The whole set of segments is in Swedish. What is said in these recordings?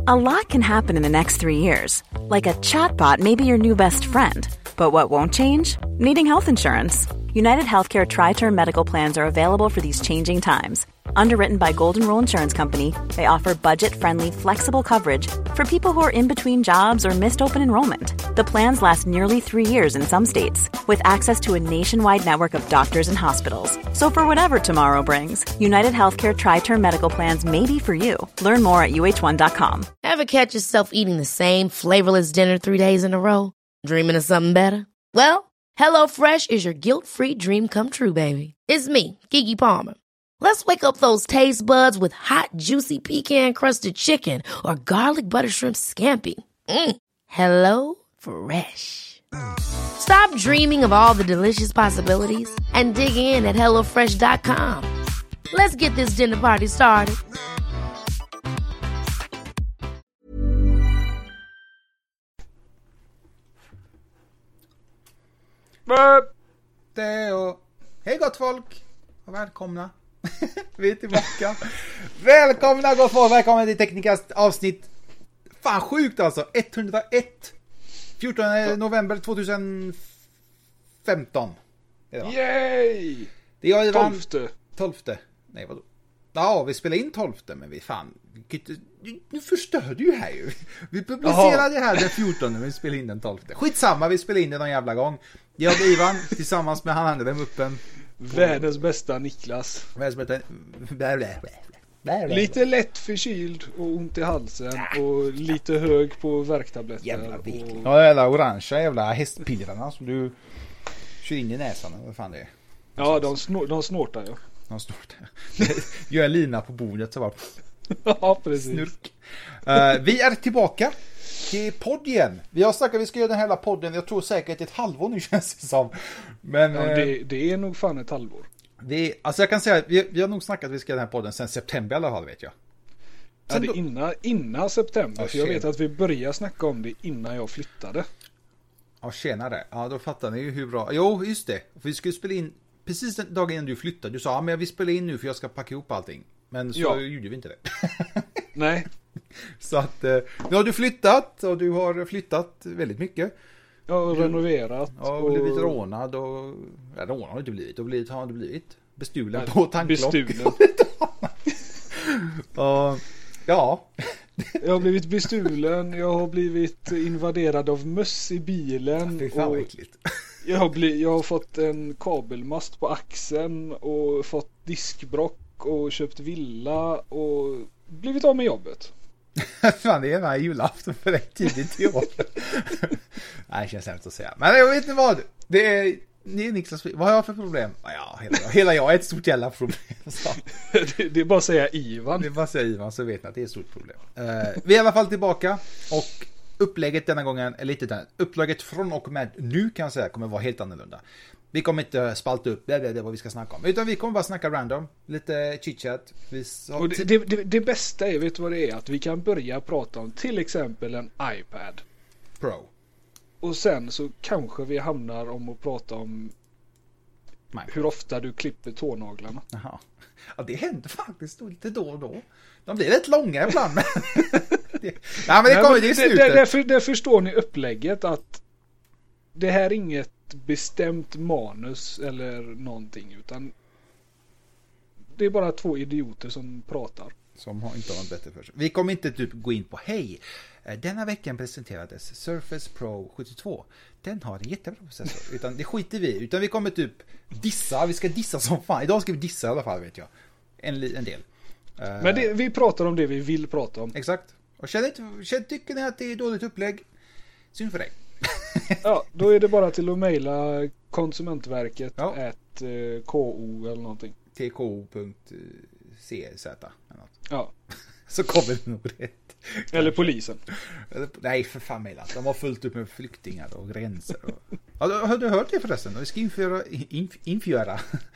A lot can happen in the next 3 years. Like a chatbot may be your new best friend. But what won't change? Needing health insurance. United Healthcare Tri-Term Medical Plans are available for these changing times. Underwritten by Golden Rule Insurance Company, they offer budget-friendly, flexible coverage for people who are in between jobs or missed open enrollment. The plans last nearly 3 years in some states, with access to a nationwide network of doctors and hospitals. So for whatever tomorrow brings, United Healthcare Tri-Term Medical Plans may be for you. Learn more at uh1.com. Ever catch yourself eating the same flavorless dinner 3 days in a row? Dreaming of something better? Well, HelloFresh is your guilt-free dream come true, baby. It's me, Keke Palmer. Let's wake up those taste buds with hot, juicy pecan-crusted chicken or garlic butter shrimp scampi. Hello Fresh. Stop dreaming of all the delicious possibilities and dig in at HelloFresh.com. Let's get this dinner party started. Hej gott folk och välkomna. Vi är tillbaka. Välkomna gott folk, välkomna till Teknikast avsnitt. Fan sjukt alltså, 101. 14 november 2015. Yay! Det är jag Ivan. 12. Nej vadå? Ja, vi spelar in 12, men vi fan nu förstör du ju här ju. Vi publicerade det här den 14, men vi spelar in den 12. Skitsamma, vi spelar in det någon jävla gång. Jag och Ivan tillsammans med han hade den uppen. Världens bästa Niklas. Lite lätt förkyld och ont i halsen och lite hög på värktabletter. Jävla viking. Ja, jävla orangea jävla hästpillarna som du kör in i näsan. Vad fan det är? Ja, de snortar ju. De snortar. Gör en lina på bordet så bara. Ja, precis. Snurk. Vi är tillbaka till podd igen. Vi har sagt att vi ska göra den hela podden. Jag tror säkert ett halvår nu känns det som. Men ja, det är nog fan ett halvår. Alltså jag kan säga att vi har nog snackat att vi ska göra den här podden sen september i alla fall, vet jag. Sen ja, det är innan september. För jag vet att vi började snacka om det innan jag flyttade. Ja, tjenare. Ja, då fattar ni ju hur bra. Jo, just det. För vi skulle spela in precis den dagen innan du flyttade. Du sa, men jag vill spela in nu för jag ska packa ihop allting. Men så gjorde vi inte det. Nej. Så att nu har du flyttat och du har flyttat väldigt mycket. Ja, och renoverat. Ja, och blivit rånad och... Ja, rånad har du inte blivit. Har du blivit bestulen på tanklock? Bestulen. Och, ja. Jag har blivit bestulen. Jag har blivit invaderad av möss i bilen. Fy fan vad äckligt. Jag har fått en kabelmast på axeln och fått diskbrock och köpt villa och blivit av med jobbet. Fan, det är den här julafton för rätt tidigt i år. Nej, det känns hemskt att säga. Men jag vet inte vad. Det är Niklas. Vad har jag för problem? Ja, hela jag är ett stort jävla problem. Det är bara att säga Ivan. Det är bara att säga Ivan så vet ni att det är ett stort problem. Vi är i alla fall tillbaka och upplägget denna gången är lite där. Upplägget från och med nu kan jag säga kommer vara helt annorlunda. Vi kommer inte spalta upp det vad vi ska snacka om. Utan vi kommer bara snacka random. Lite chitchat. Och det bästa är, vet du vad det är? Att vi kan börja prata om till exempel en iPad Pro. Och sen så kanske vi hamnar om att prata om hur ofta du klipper tånaglarna. Jaha. Ja, det händer faktiskt lite då och då. De blir rätt långa ibland. Men det kommer i slutet. Där förstår ni upplägget att det här är inget bestämt manus eller någonting, utan det är bara två idioter som pratar. Som inte har något bättre för sig. Vi kommer inte typ gå in på hej. Denna veckan presenterades Surface Pro 72. Den har en jättebra processor. Utan det skiter vi. Utan vi kommer typ dissa. Vi ska dissa som fan. Idag ska vi dissa i alla fall, vet jag. En del. Men vi pratar om det vi vill prata om. Exakt. Och tycker ni att det är dåligt upplägg? Synd för dig. Ja, då är det bara till att mejla Konsumentverket @ko eller någonting. tko.cz eller något. Ja. Så kommer det nog rätt. Eller polisen. Nej, för fan mejla. De har fullt upp med flyktingar och gränser. Har du hört det förresten? Vi ska införa.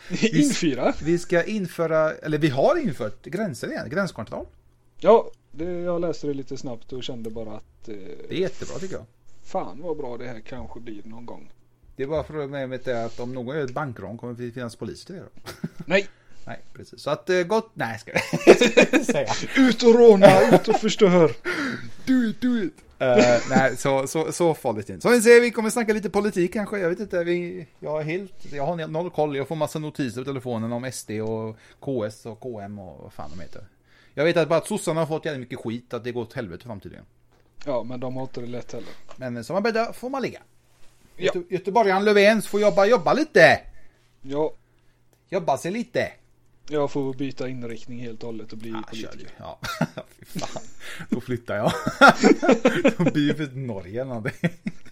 Vi ska införa, eller vi har infört gränser igen. Gränskontroll. Ja, jag läste det lite snabbt och kände bara att... det är jättebra tycker jag. Fan vad bra det här kanske blir någon gång. Det är bara för mig att om någon gör ett bankrån kommer det finnas poliser till det då. Nej. Nej, precis. Så att gott... Nej, ska jag säga. Ut och råna, ut och förstör. Do it. Nej, så farligt inte. Så vi ser, vi kommer snacka lite politik kanske. Jag vet inte, jag har noll koll. Jag får massa notiser på telefonen om SD och KS och KM och vad fan de heter. Jag vet att bara att sossarna har fått jävligt mycket skit, att det går åt helvete framtiden. Ja, men de har inte det lätt heller. Men som man bäddar får man ligga. Ja. Göteborgaren Löfvens får jobba lite. Ja. Jobba sig lite. Jag får byta inriktning helt och hållet och bli politiker. Ja, fy fan. Då flyttar jag. Då blir det för Norge eller någonting.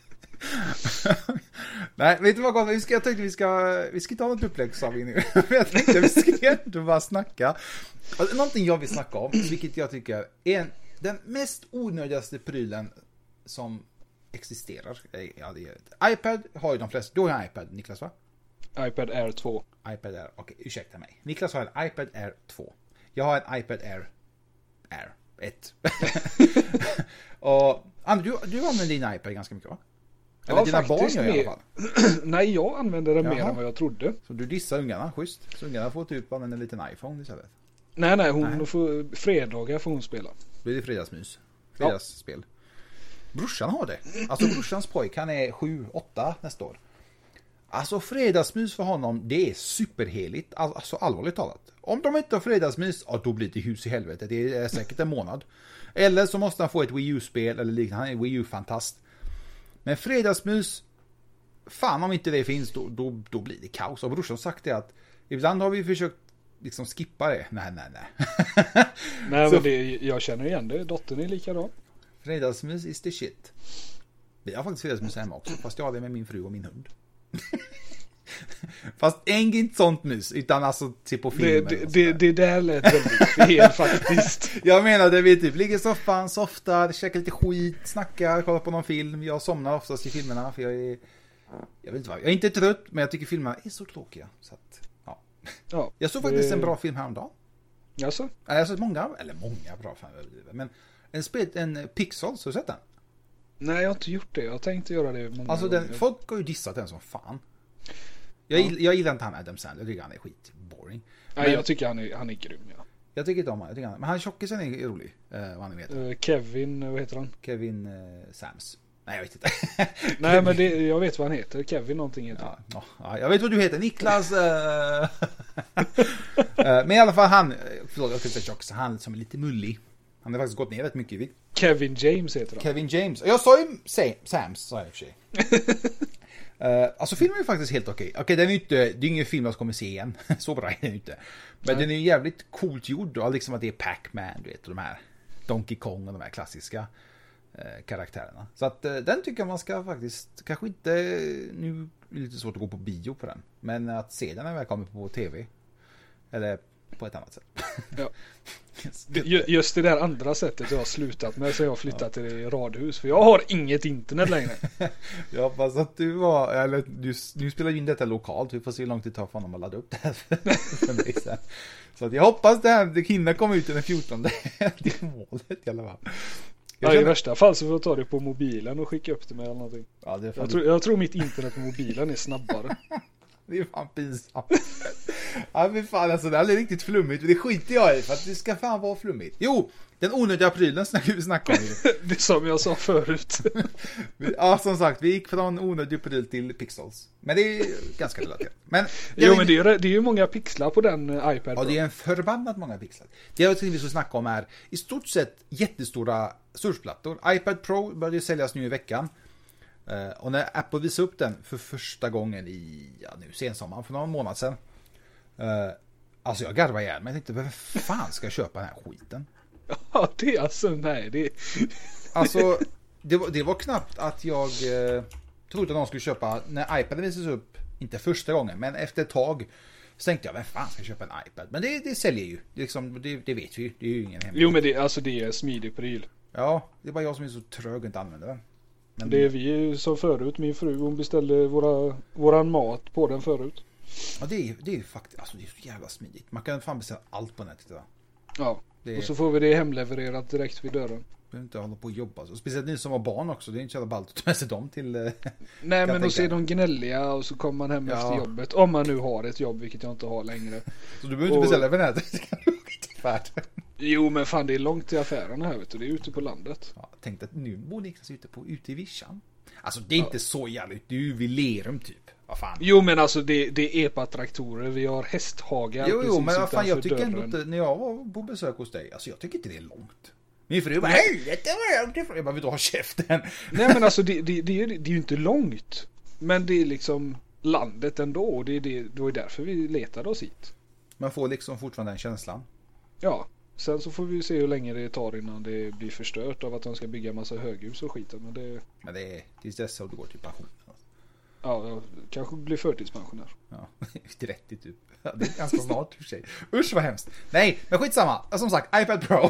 Nej, vet du vad gott? Jag tänkte vi ska ta något upplägg sa vi nu. Jag tänkte vi ska inte bara snacka. Alltså, någonting jag vill snacka om, vilket jag tycker är den mest onödigaste prylen som existerar. Ja, det är iPad har ju de flesta. Du har ju en iPad, Niklas, va? iPad Air 2. iPad Air, okej, ursäkta mig. Niklas har en iPad Air 2. Jag har en iPad Air 1. Och du använder din iPad ganska mycket, va? Eller Ja, dina barn gör i alla fall. Nej, jag använder den mer än vad jag trodde. Så du dissar ungarna, schysst. Så ungarna får typ använda en liten iPhone istället. Nej, hon får fredagar får hon spela. Blir det fredagsmys? Fredagsspel. Ja. Brorsan har det. Alltså brorsans pojk, han är 7-8 nästa år. Alltså fredagsmys för honom, det är superheligt. Alltså allvarligt talat. Om de inte har fredagsmys, då blir det hus i helvete. Det är säkert en månad. Eller så måste han få ett Wii U-spel eller liknande. Han är Wii U-fantast. Men fredagsmys, fan om inte det finns, då blir det kaos. Och brorsan har sagt det att ibland har vi försökt liksom skippa det. Nej. Nej, men jag känner igen det. Dottern är likadan. Fredagsmys is the shit. Vi har faktiskt fredagsmys hemma också. Fast jag har det med min fru och min hund. Fast inget sånt mys. Utan alltså se på filmer. Det där lät väldigt fel faktiskt. Jag menar det vi typ ligger i soffan, softar, käkar lite skit, snackar, kollar på någon film. Jag somnar oftast i filmerna för jag vet inte vad. Jag är inte trött, men jag tycker filmerna är så tråkiga. Så att, ja. Jag såg faktiskt en bra film häromdagen. Jaså? Jag har sett många bra filmer. Men en Pixels, har du sett den? Nej, jag har inte gjort det. Jag tänkte göra det många gånger. Folk har ju dissat den som fan. Jag gillar inte han Adam Sandler. Jag tycker han är skit boring. Nej, jag tycker han är grym, ja. Jag tycker inte om han. Men han tjockisen är rolig. Vad han heter. Kevin, vad heter han? Kevin Sams. Nej, jag vet inte. Nej, men jag vet vad han heter. Kevin någonting heter han. Ja, jag vet vad du heter. Niklas. Men i alla fall han. Förlåt, jag tänkte tjockisen. Han som är lite mullig. Han har faktiskt gått ner rätt mycket i vikt. Kevin James heter han. Kevin James. Jag sa ju Sams, sa jag i och för sig. Alltså filmen är faktiskt helt okej. Okej, den är ju inte, det är ingen film jag kommer se igen. Så bra är den inte. Men den är ju jävligt coolt gjord. Och liksom att det är Pac-Man, du vet. Och de här Donkey Kong och de här klassiska karaktärerna. Så att den tycker jag man ska faktiskt, kanske inte, nu är det lite svårt att gå på bio på den. Men att se den när jag kommer på tv. Eller på ett annat sätt. Ja. Just det där andra sättet jag har slutat med, så jag har flyttat till radhus. För jag har inget internet längre. Jag hoppas att du spelar in detta lokalt. Vi får se hur långt det tar för honom att ladda upp det här för mig sen. Så att jag hoppas det hinner komma ut den 14. Det är målet i alla fall. I värsta fall så får jag ta det på mobilen och skicka upp det med eller någonting. Ja, jag tror mitt internet på mobilen är snabbare. Det är fan pinsamt. Ja, men fan alltså, det här är riktigt flummigt. Men det skiter jag i, för att det ska fan vara flummigt. Jo, den onödiga prylen vi snackar om. Det som jag sa förut. Ja, som sagt, vi gick från onödig pryl till pixels. Men det är ganska relaterat. Men det är ju många pixlar på den iPad. Ja, det är en förbannat många pixlar. Det jag tänkte vi ska snacka om är i stort sett jättestora surfplattor. iPad Pro började säljas nu i veckan. Och när Apple visade upp den för första gången i sensommaren för någon månad sedan. Alltså jag garvar ihjäl, men jag tänkte, vem fan ska jag köpa den här skiten? Ja, det är alltså, nej, det alltså, det var knappt att jag trodde att någon skulle köpa, när iPaden visades upp, inte första gången, men efter ett tag så tänkte jag, vem fan ska köpa en iPad? Men det säljer ju, det vet vi ju, det är ju ingen hemlighet. Jo, men det är en smidig pryl. Ja, det är bara jag som är så trög och inte använder den. Men det är vi som förut, min fru, hon beställde våran mat på den förut. Ja, det är faktiskt, alltså det är så jävla smidigt. Man kan fan beställa allt på nätet idag. Ja. Och så får vi det hemlevererat direkt vid dörren. Behöver inte hålla på och jobba. Så speciellt ni som har barn också. Det är inte så jävla ballt att ta med sig dem till... Nej, men då ser de gnälliga och så kommer man hem efter jobbet. Om man nu har ett jobb, vilket jag inte har längre. Så du behöver inte beställa över nätet. Jo, men fan, det är långt till affärerna här, vet du. Det är ute på landet. Ja, jag tänkte att nu bor Niklas ute i Vischan. Alltså det är inte så jävligt. Det är ju vid Lerum typ. Vad fan. Jo, men alltså det är EPA-traktorer. Vi har hästhagar. Jo, men vad fan, jag tycker ändå inte, när jag var på besök hos dig, alltså jag tycker inte det är långt. Min fru bara, helvete vad långt ifrån. Jag bara, vill du ha käften? Nej, men alltså det är ju inte långt. Men det är liksom landet ändå. Och det är därför vi letade oss hit. Man får liksom fortfarande den känslan. Ja, sen så får vi se hur länge det tar innan det blir förstört av att de ska bygga massa höghus och skiten. Men det är tills dess att du går till pension. Ja, jag kanske blir förtidspensionär. Ja, 30 typ. Ja, det är ganska snart för sig. Usch vad hemskt. Nej, men skitsamma. Som sagt, iPad Pro.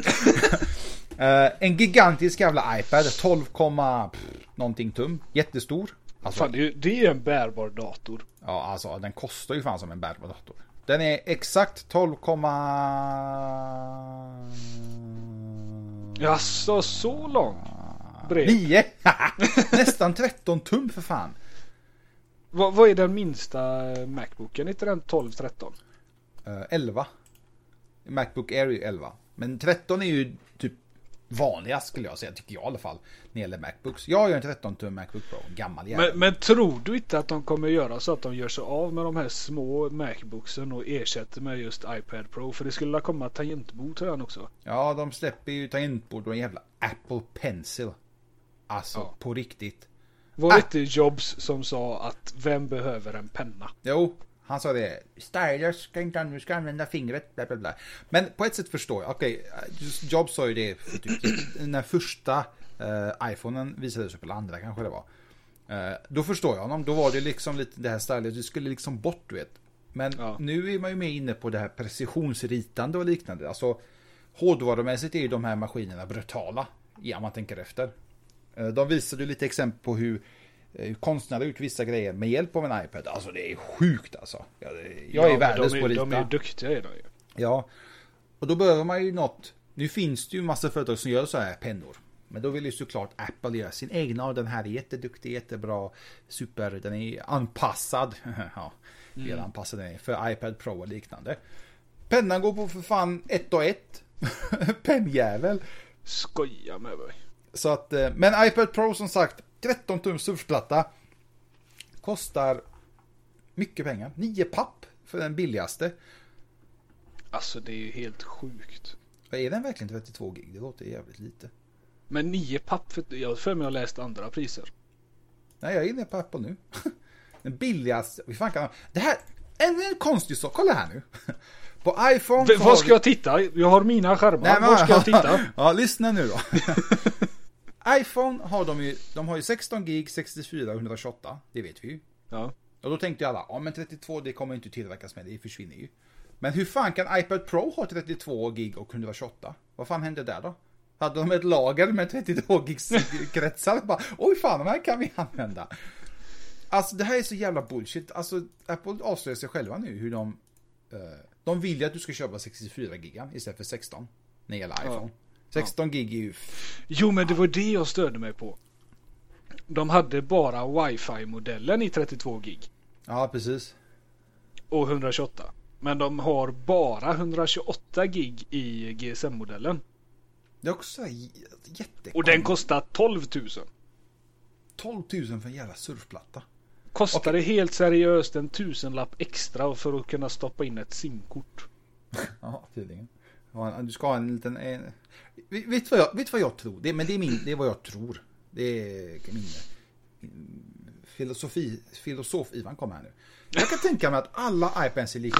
En gigantisk jävla iPad. 12, någonting tum. Jättestor. Alltså, fan, det är en bärbar dator. Ja, alltså den kostar ju fan som en bärbar dator. Den är exakt 12, Jaså, så lång? 9. Nästan 13 tum för fan. Vad är den minsta Macbooken? Inte den 12-13? 11. Macbook Air är ju 11. Men 13 är ju typ vanligast skulle jag säga, tycker jag i alla fall, när det gäller Macbooks. Jag har ju en 13-tum Macbook Pro, en gammal jävel. Men tror du inte att de kommer göra så att de gör sig av med de här små Macbooksen och ersätter med just iPad Pro? För det skulle komma tangentbord till den också. Ja, de släpper ju tangentbord och en jävla Apple Pencil. Alltså, ja. På riktigt. Var det inte Jobs som sa att vem behöver en penna? Jo, han sa det. Stylus ska använda fingret, bla bla bla. Men på ett sätt förstår jag. Okej, Jobs sa ju det för typ, när första iPhonen visades upp, eller andra kanske det var. Då förstår jag honom. Då var det liksom lite det här stylus. Det skulle liksom bort, du vet. Men nu är man ju med inne på det här precisionsritande och liknande. Alltså, hårdvarumässigt är ju de här maskinerna brutala. Ja, man tänker efter. De visade ju lite exempel på hur konstnärer gjort vissa grejer med hjälp av en iPad. Alltså det är sjukt alltså. Jag är världens på rita. De är duktiga i det. Ja. Och då behöver man ju något. Nu finns det ju massa företag som gör så här pennor. Men då vill ju såklart Apple göra sin egna. Och den här är jätteduktig, jättebra. Super, den är anpassad. Ja, väl anpassad den är för iPad Pro och liknande. Pennan går på för fan 1 och 1. Pennjävel. Skoja med mig. Så att, men iPad Pro som sagt 13 tum surfplatta kostar mycket pengar. 9 papp för den billigaste. Alltså det är ju helt sjukt. Är den verkligen 32 gig? Det låter jävligt lite. Men 9 papp, jag för mig har läst andra priser. Nej, jag är inne på Apple nu. Den billigaste, vi fan kan det här är en konstig sak. Kolla här nu. På iPhone. Vad ska jag titta? Jag har mina skärmar. Nej, men, var ska jag titta? Ja, lyssna nu då. iPhone har ju 16 gig, 64 och 128. Det vet vi ju. Ja. Och då tänkte ju alla, men 32 det kommer inte tillverkas med, det försvinner ju. Men hur fan kan iPad Pro ha 32 gig och 128? Vad fan hände där då? Hade de ett lager med 32 gigs kretsar? Bara, oj fan, de här kan vi använda. Alltså det här är så jävla bullshit. Alltså Apple avslöjar sig själva nu hur de vill ju att du ska köpa 64 gigan istället för 16 när det gäller iPhone. 16 gig är ju... Jo, men det var det jag störde mig på. De hade bara Wi-Fi-modellen i 32 gig. Ja, precis. Och 128. Men de har bara 128 gig i GSM-modellen. Det är också jättekonstigt. Och den kostar 12 000. 12 000 för en jävla surfplatta. Kostar det helt seriöst en 1000-lapp extra för att kunna stoppa in ett SIM-kort? Ja, tydligen. Du ska ha en liten... Vet vad jag tror? Det är vad jag tror. Det är min filosof Ivan kommer här nu. Jag kan tänka mig att alla iPads är lika.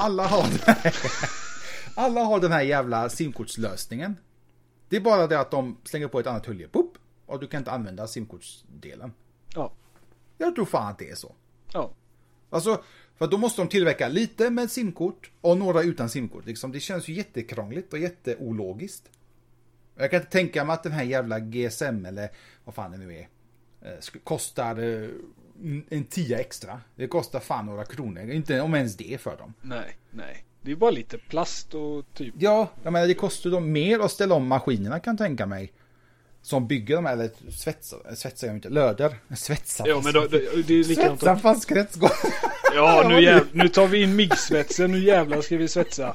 Alla har den här jävla SIM-kortslösningen. Det är bara det att de slänger på ett annat hölje. Pop, och du kan inte använda SIM-kortsdelen. Ja. Jag tror fan att det är så. Ja. Alltså, för då måste de tillverka lite med SIM-kort och några utan SIM-kort. Liksom, det känns ju jättekrångligt och jätteologiskt. Jag kan inte tänka mig att den här jävla GSM eller vad fan det nu är kostar en 10 extra. Det kostar fan några kronor. Inte om ens det för dem. Nej. Det är bara lite plast och typ. Ja, jag menar det kostar dem mer att ställa om maskinerna kan jag tänka mig. Som bygger de här, eller svetsar jag inte, löder. Svetsar. Ja, men det är likadant. Svetsar fast kretsgång. Ja, nu tar vi in MIG-svetsen, nu jävlar ska vi svetsa.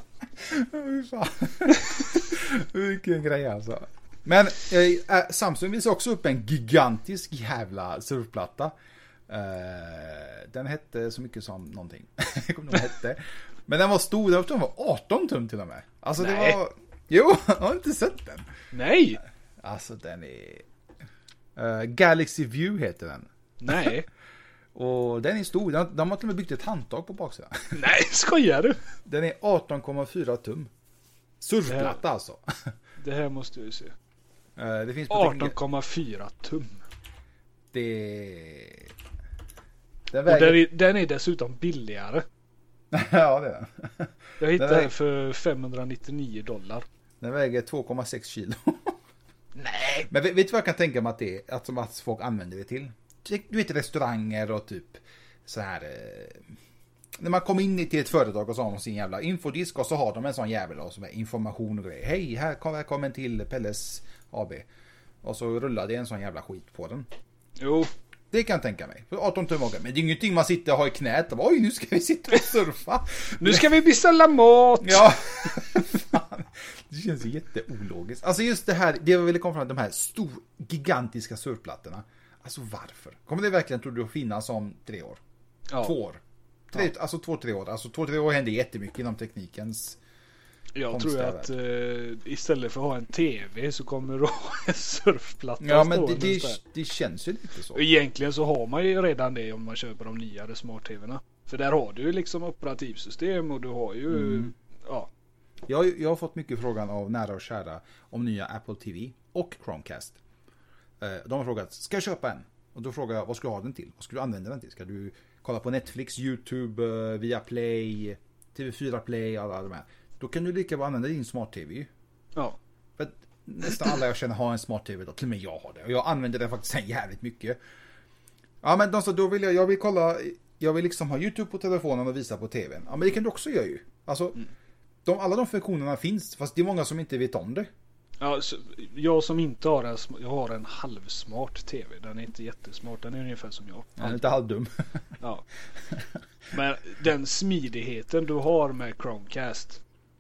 Vilken grej alltså. Men Samsung visar också upp en gigantisk jävla surfplatta. Den hette så mycket som någonting. Jag kommer inte ihåg vad hette. Men den var stor, den var 18 tum till och med. Alltså det var... Jo, jag har inte sett den. Nej! Alltså den är... Galaxy View heter den. Nej. Och den är stor. De har till och med byggt ett handtag på baksidan. Nej, skojar du? Den är 18,4 tum. Surfplatta alltså. Det här måste du se. Det finns 18,4 tum. Den är dessutom billigare. Ja, det är den. Jag hittade den för $599. Den väger 2,6 kilo. Nej. Men vet du vad jag kan tänka mig att det är? Att folk använder det till? Du vet restauranger och typ så här. När man kommer in till ett företag och så har de sin jävla infodisk och så har de en sån jävel och som är information och grejer. Hej, här kommer till Pelles AB. Och så rullar det en sån jävla skit på den. Jo. Det kan jag tänka mig. 18 tum. Men det är ingenting man sitter och har i knät. Och, oj, nu ska vi sitta och surfa. Nu ska vi beställa mat. Ja. Fan. Det känns jätteologiskt. Alltså just det här, det jag ville komma fram, de här gigantiska surfplattorna. Alltså varför? Kommer det verkligen, tror du, att finnas om 3 år? Ja. 2 år? Alltså 2-3 år. Alltså 2-3 år händer jättemycket inom teknikens. Jag tror att istället för att ha en tv så kommer du ha en surfplatta. Ja, men det känns ju lite så. Egentligen så har man ju redan det om man köper de nyare smart-tv:na. För där har du ju liksom operativsystem och du har ju... Ja. Jag har fått mycket frågan av nära och kära om nya Apple TV och Chromecast. De har frågat, ska jag köpa en? Och då frågar jag, vad ska du ha den till? Vad ska du använda den till? Ska du kolla på Netflix, YouTube, Viaplay, TV4 Play, alla de här? Då kan du lika bra använda din smart-tv. Ja. För nästan alla jag känner har en smart-tv då. Till och med jag har det. Och jag använder den faktiskt jävligt mycket. Ja, men då vill jag vill kolla... Jag vill liksom ha YouTube på telefonen och visa på tvn. Ja, men det kan du också göra ju. Alltså, alla de funktionerna finns. Fast det är många som inte vet om det. Ja, jag som inte har jag har en halvsmart tv. Den är inte jättesmart. Den är ungefär som jag. Den är inte halvdum. Ja. Men den smidigheten du har med Chromecast,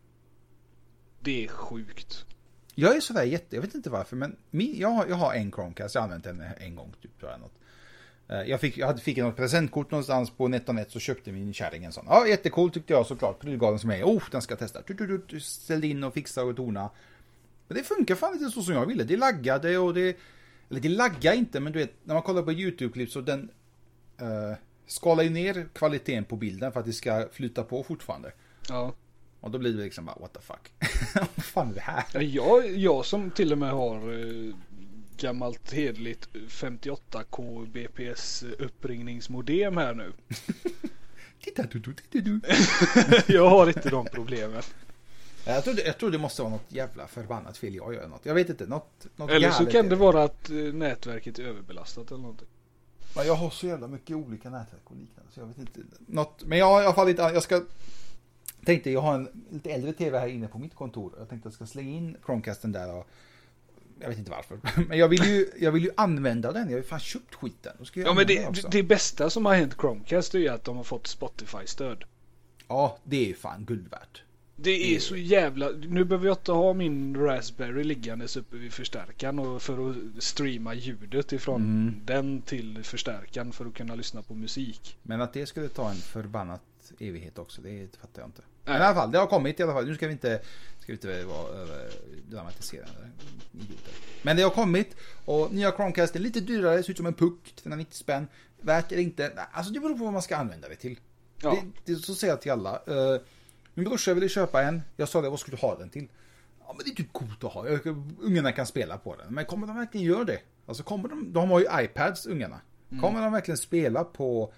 det är sjukt. Jag är sådär jag vet inte varför, men jag har en Chromecast. Jag har använt den en gång typ, tror jag något. Jag fick något presentkort någonstans på NetOnNet, så köpte min kärring en sån. Ja, jättecool tyckte jag såklart. Prylgalen som är, den ska jag testa. Du ställde in och fixade och tona. Men det funkar fan inte så som jag ville. Det laggade och eller det laggar inte, men du vet, när man kollar på YouTube-klipp så den skalar ju ner kvaliteten på bilden för att det ska flyta på fortfarande. Ja. Och då blir det liksom bara, what the fuck. Vad fan är det här? Ja, jag som till och med har gammalt hedligt 58K BPS uppringningsmodem här nu. Titta du. Jag har inte de problemen. Jag tror det måste vara något jävla förbannat fel jag gör något. Jag vet inte, något eller så kan det vara att nätverket är överbelastat eller någonting. Jag har så jävla mycket olika nätverk och liknande, så jag vet inte. Men jag har i alla fall inte, jag har en lite äldre tv här inne på mitt kontor. Jag tänkte att jag ska slänga in Chromecasten där och jag vet inte varför. Men jag vill ju använda den. Jag har ju fan köpt skiten. Ja, men det bästa som har hänt Chromecast är ju att de har fått Spotify-stöd. Ja, det är fan guld värt. Det är så jävla... Nu behöver jag inte ha min Raspberry liggandes uppe vid förstärkan och för att streama ljudet ifrån den till förstärkan för att kunna lyssna på musik. Men att det skulle ta en förbannat evighet också, det fattar jag inte. Men i alla fall, det har kommit i alla fall. Nu ska vi inte vara dramatiserande. Men det har kommit, och nya Chromecast är lite dyrare, ser ut som en puck, 290 spänn. Värt eller inte. Alltså det beror på vad man ska använda det till. Ja. Det så säger jag till alla. Min brorsa ville köpa en. Jag sa det, vad skulle du ha den till? Ja, men det är typ coolt att ha. Ungarna kan spela på den. Men kommer de verkligen göra det? Alltså kommer de har ju iPads, ungarna. Kommer de verkligen spela på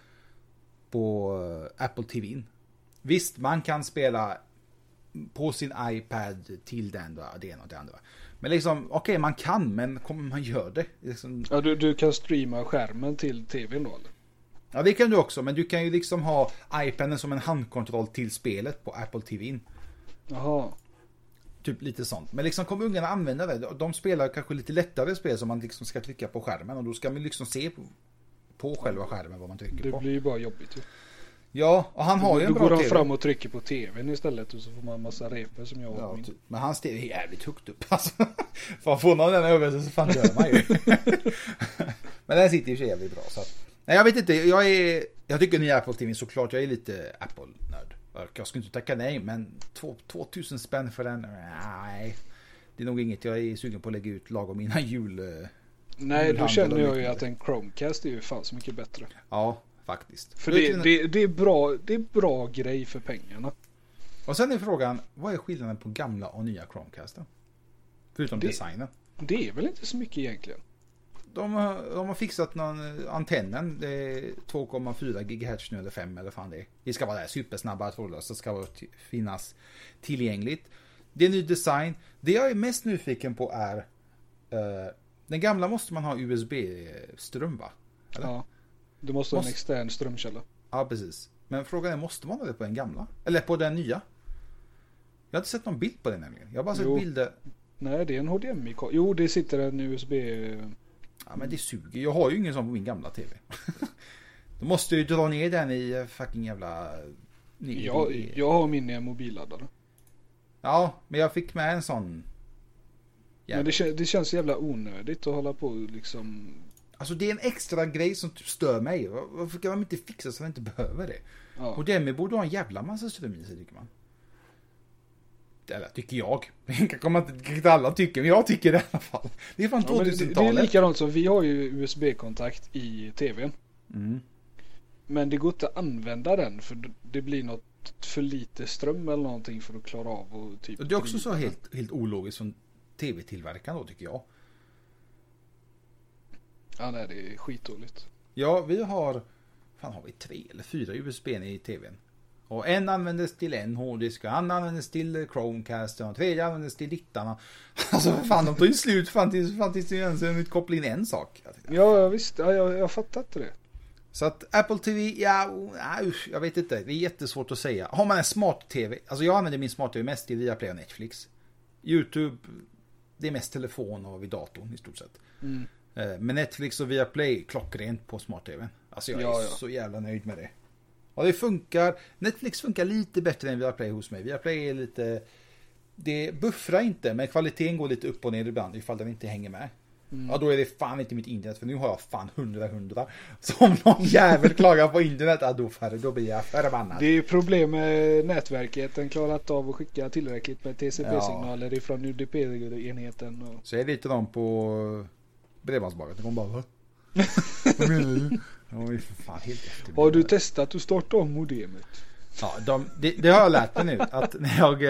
Apple TV:n? Visst, man kan spela på sin iPad till det ena och det andra. Men liksom, okej, man kan, men kommer man göra det? Liksom... Ja, du kan streama skärmen till TV:n då, eller? Ja, det kan du också, men du kan ju liksom ha iPaden som en handkontroll till spelet på Apple TV. Jaha. Typ lite sånt. Men liksom kommer ungarna använda det. De spelar kanske lite lättare spel som man liksom ska trycka på skärmen. Och då ska man liksom se på själva skärmen vad man trycker på. Det blir ju bara jobbigt ju. Ja, och han har ju en bra TV. Då går TV. de fram och trycker på TVn istället och så får man en massa repor som jag har. Typ. Men hans TV är jävligt högt upp alltså. För att få någon den över så fan dör man ju. Men den sitter ju så jävligt bra så att, nej, jag vet inte, jag tycker nya Apple TV såklart, jag är lite Apple-nörd. Jag skulle inte tacka nej, men 2000 spänn för den, nej. Det är nog inget jag är sugen på att lägga ut lagom innan jul. Nej, då känner jag ju att en Chromecast är ju fan så mycket bättre. Ja, faktiskt. För det är bra grej för pengarna. Och sen är frågan, vad är skillnaden på gamla och nya Chromecasten? Förutom designen. Det är väl inte så mycket egentligen. De har fixat någon antennen. Det är 2,4 GHz nu eller 5 eller fan det är. Det ska vara där supersnabba trådlösa. Det ska finnas tillgängligt. Det är ny design. Det jag är mest nyfiken på är den gamla måste man ha USB-ström va? Eller? Ja. Du måste ha en extern strömkälla. Ja, precis. Men frågan är, måste man ha det på den gamla? Eller på den nya? Jag har inte sett någon bild på den nämligen. Jag har bara sett bilder. Nej, det är en HDMI. Jo, det sitter en USB. Ja, men det suger. Jag har ju ingen sån på min gamla TV. Då måste ju dra ner den i fucking jävla... Jag har min mobilladdare. Ja, men jag fick med en sån... Men det känns jävla onödigt att hålla på liksom... Alltså det är en extra grej som typ stör mig. Varför kan de inte fixa så att de inte behöver det? Ja. Och därmed borde ha en jävla massa ström i sig, tycker man. Eller tycker jag. Inte alla tycker, men jag tycker det i alla fall. Det är fan 2000-talet. Det är likadant som vi har ju USB-kontakt i tvn. Mm. Men det går inte att använda den för det blir något för lite ström eller någonting för att klara av. Och typ det är också så helt ologiskt från tv-tillverkaren då, tycker jag. Ja, nej, det är skitdåligt. Ja, vi har 3 eller 4 USB i tvn. Och en användes till en hårddisk, och en användes till Chromecast, och tredje användes till dittarna. Alltså fan, de tog ju slut fan tills vi ens koppla in en sak. Ja, visst. Ja, jag fattar inte det. Så att Apple TV, jag vet inte. Det är jättesvårt att säga. Har man en smart TV, alltså jag använder min smart TV mest till Viaplay och Netflix. YouTube, det är mest telefon och vid datorn i stort sett. Mm. Men Netflix och Viaplay klockrent på smart-tvn. Alltså jag är så jävla nöjd med det. Och det funkar. Netflix funkar lite bättre än Viaplay hos mig. Viaplay är lite... Det buffrar inte, men kvaliteten går lite upp och ner ibland ifall den inte hänger med. Mm. Ja, då är det fan inte mitt internet, för nu har jag fan 100. Så om någon jävel klagar på internet, då blir jag förbannad. Det är ju problem med nätverket. Den klarar inte av att skicka tillräckligt med TCP-signaler ifrån UDP-enheten. Och... Så är det lite de på bredbandsbolaget. De kommer bara, va? Vad menar du? Fan, helt har du testat att starta om modemet? Ja, det har jag lärt mig nu. Att när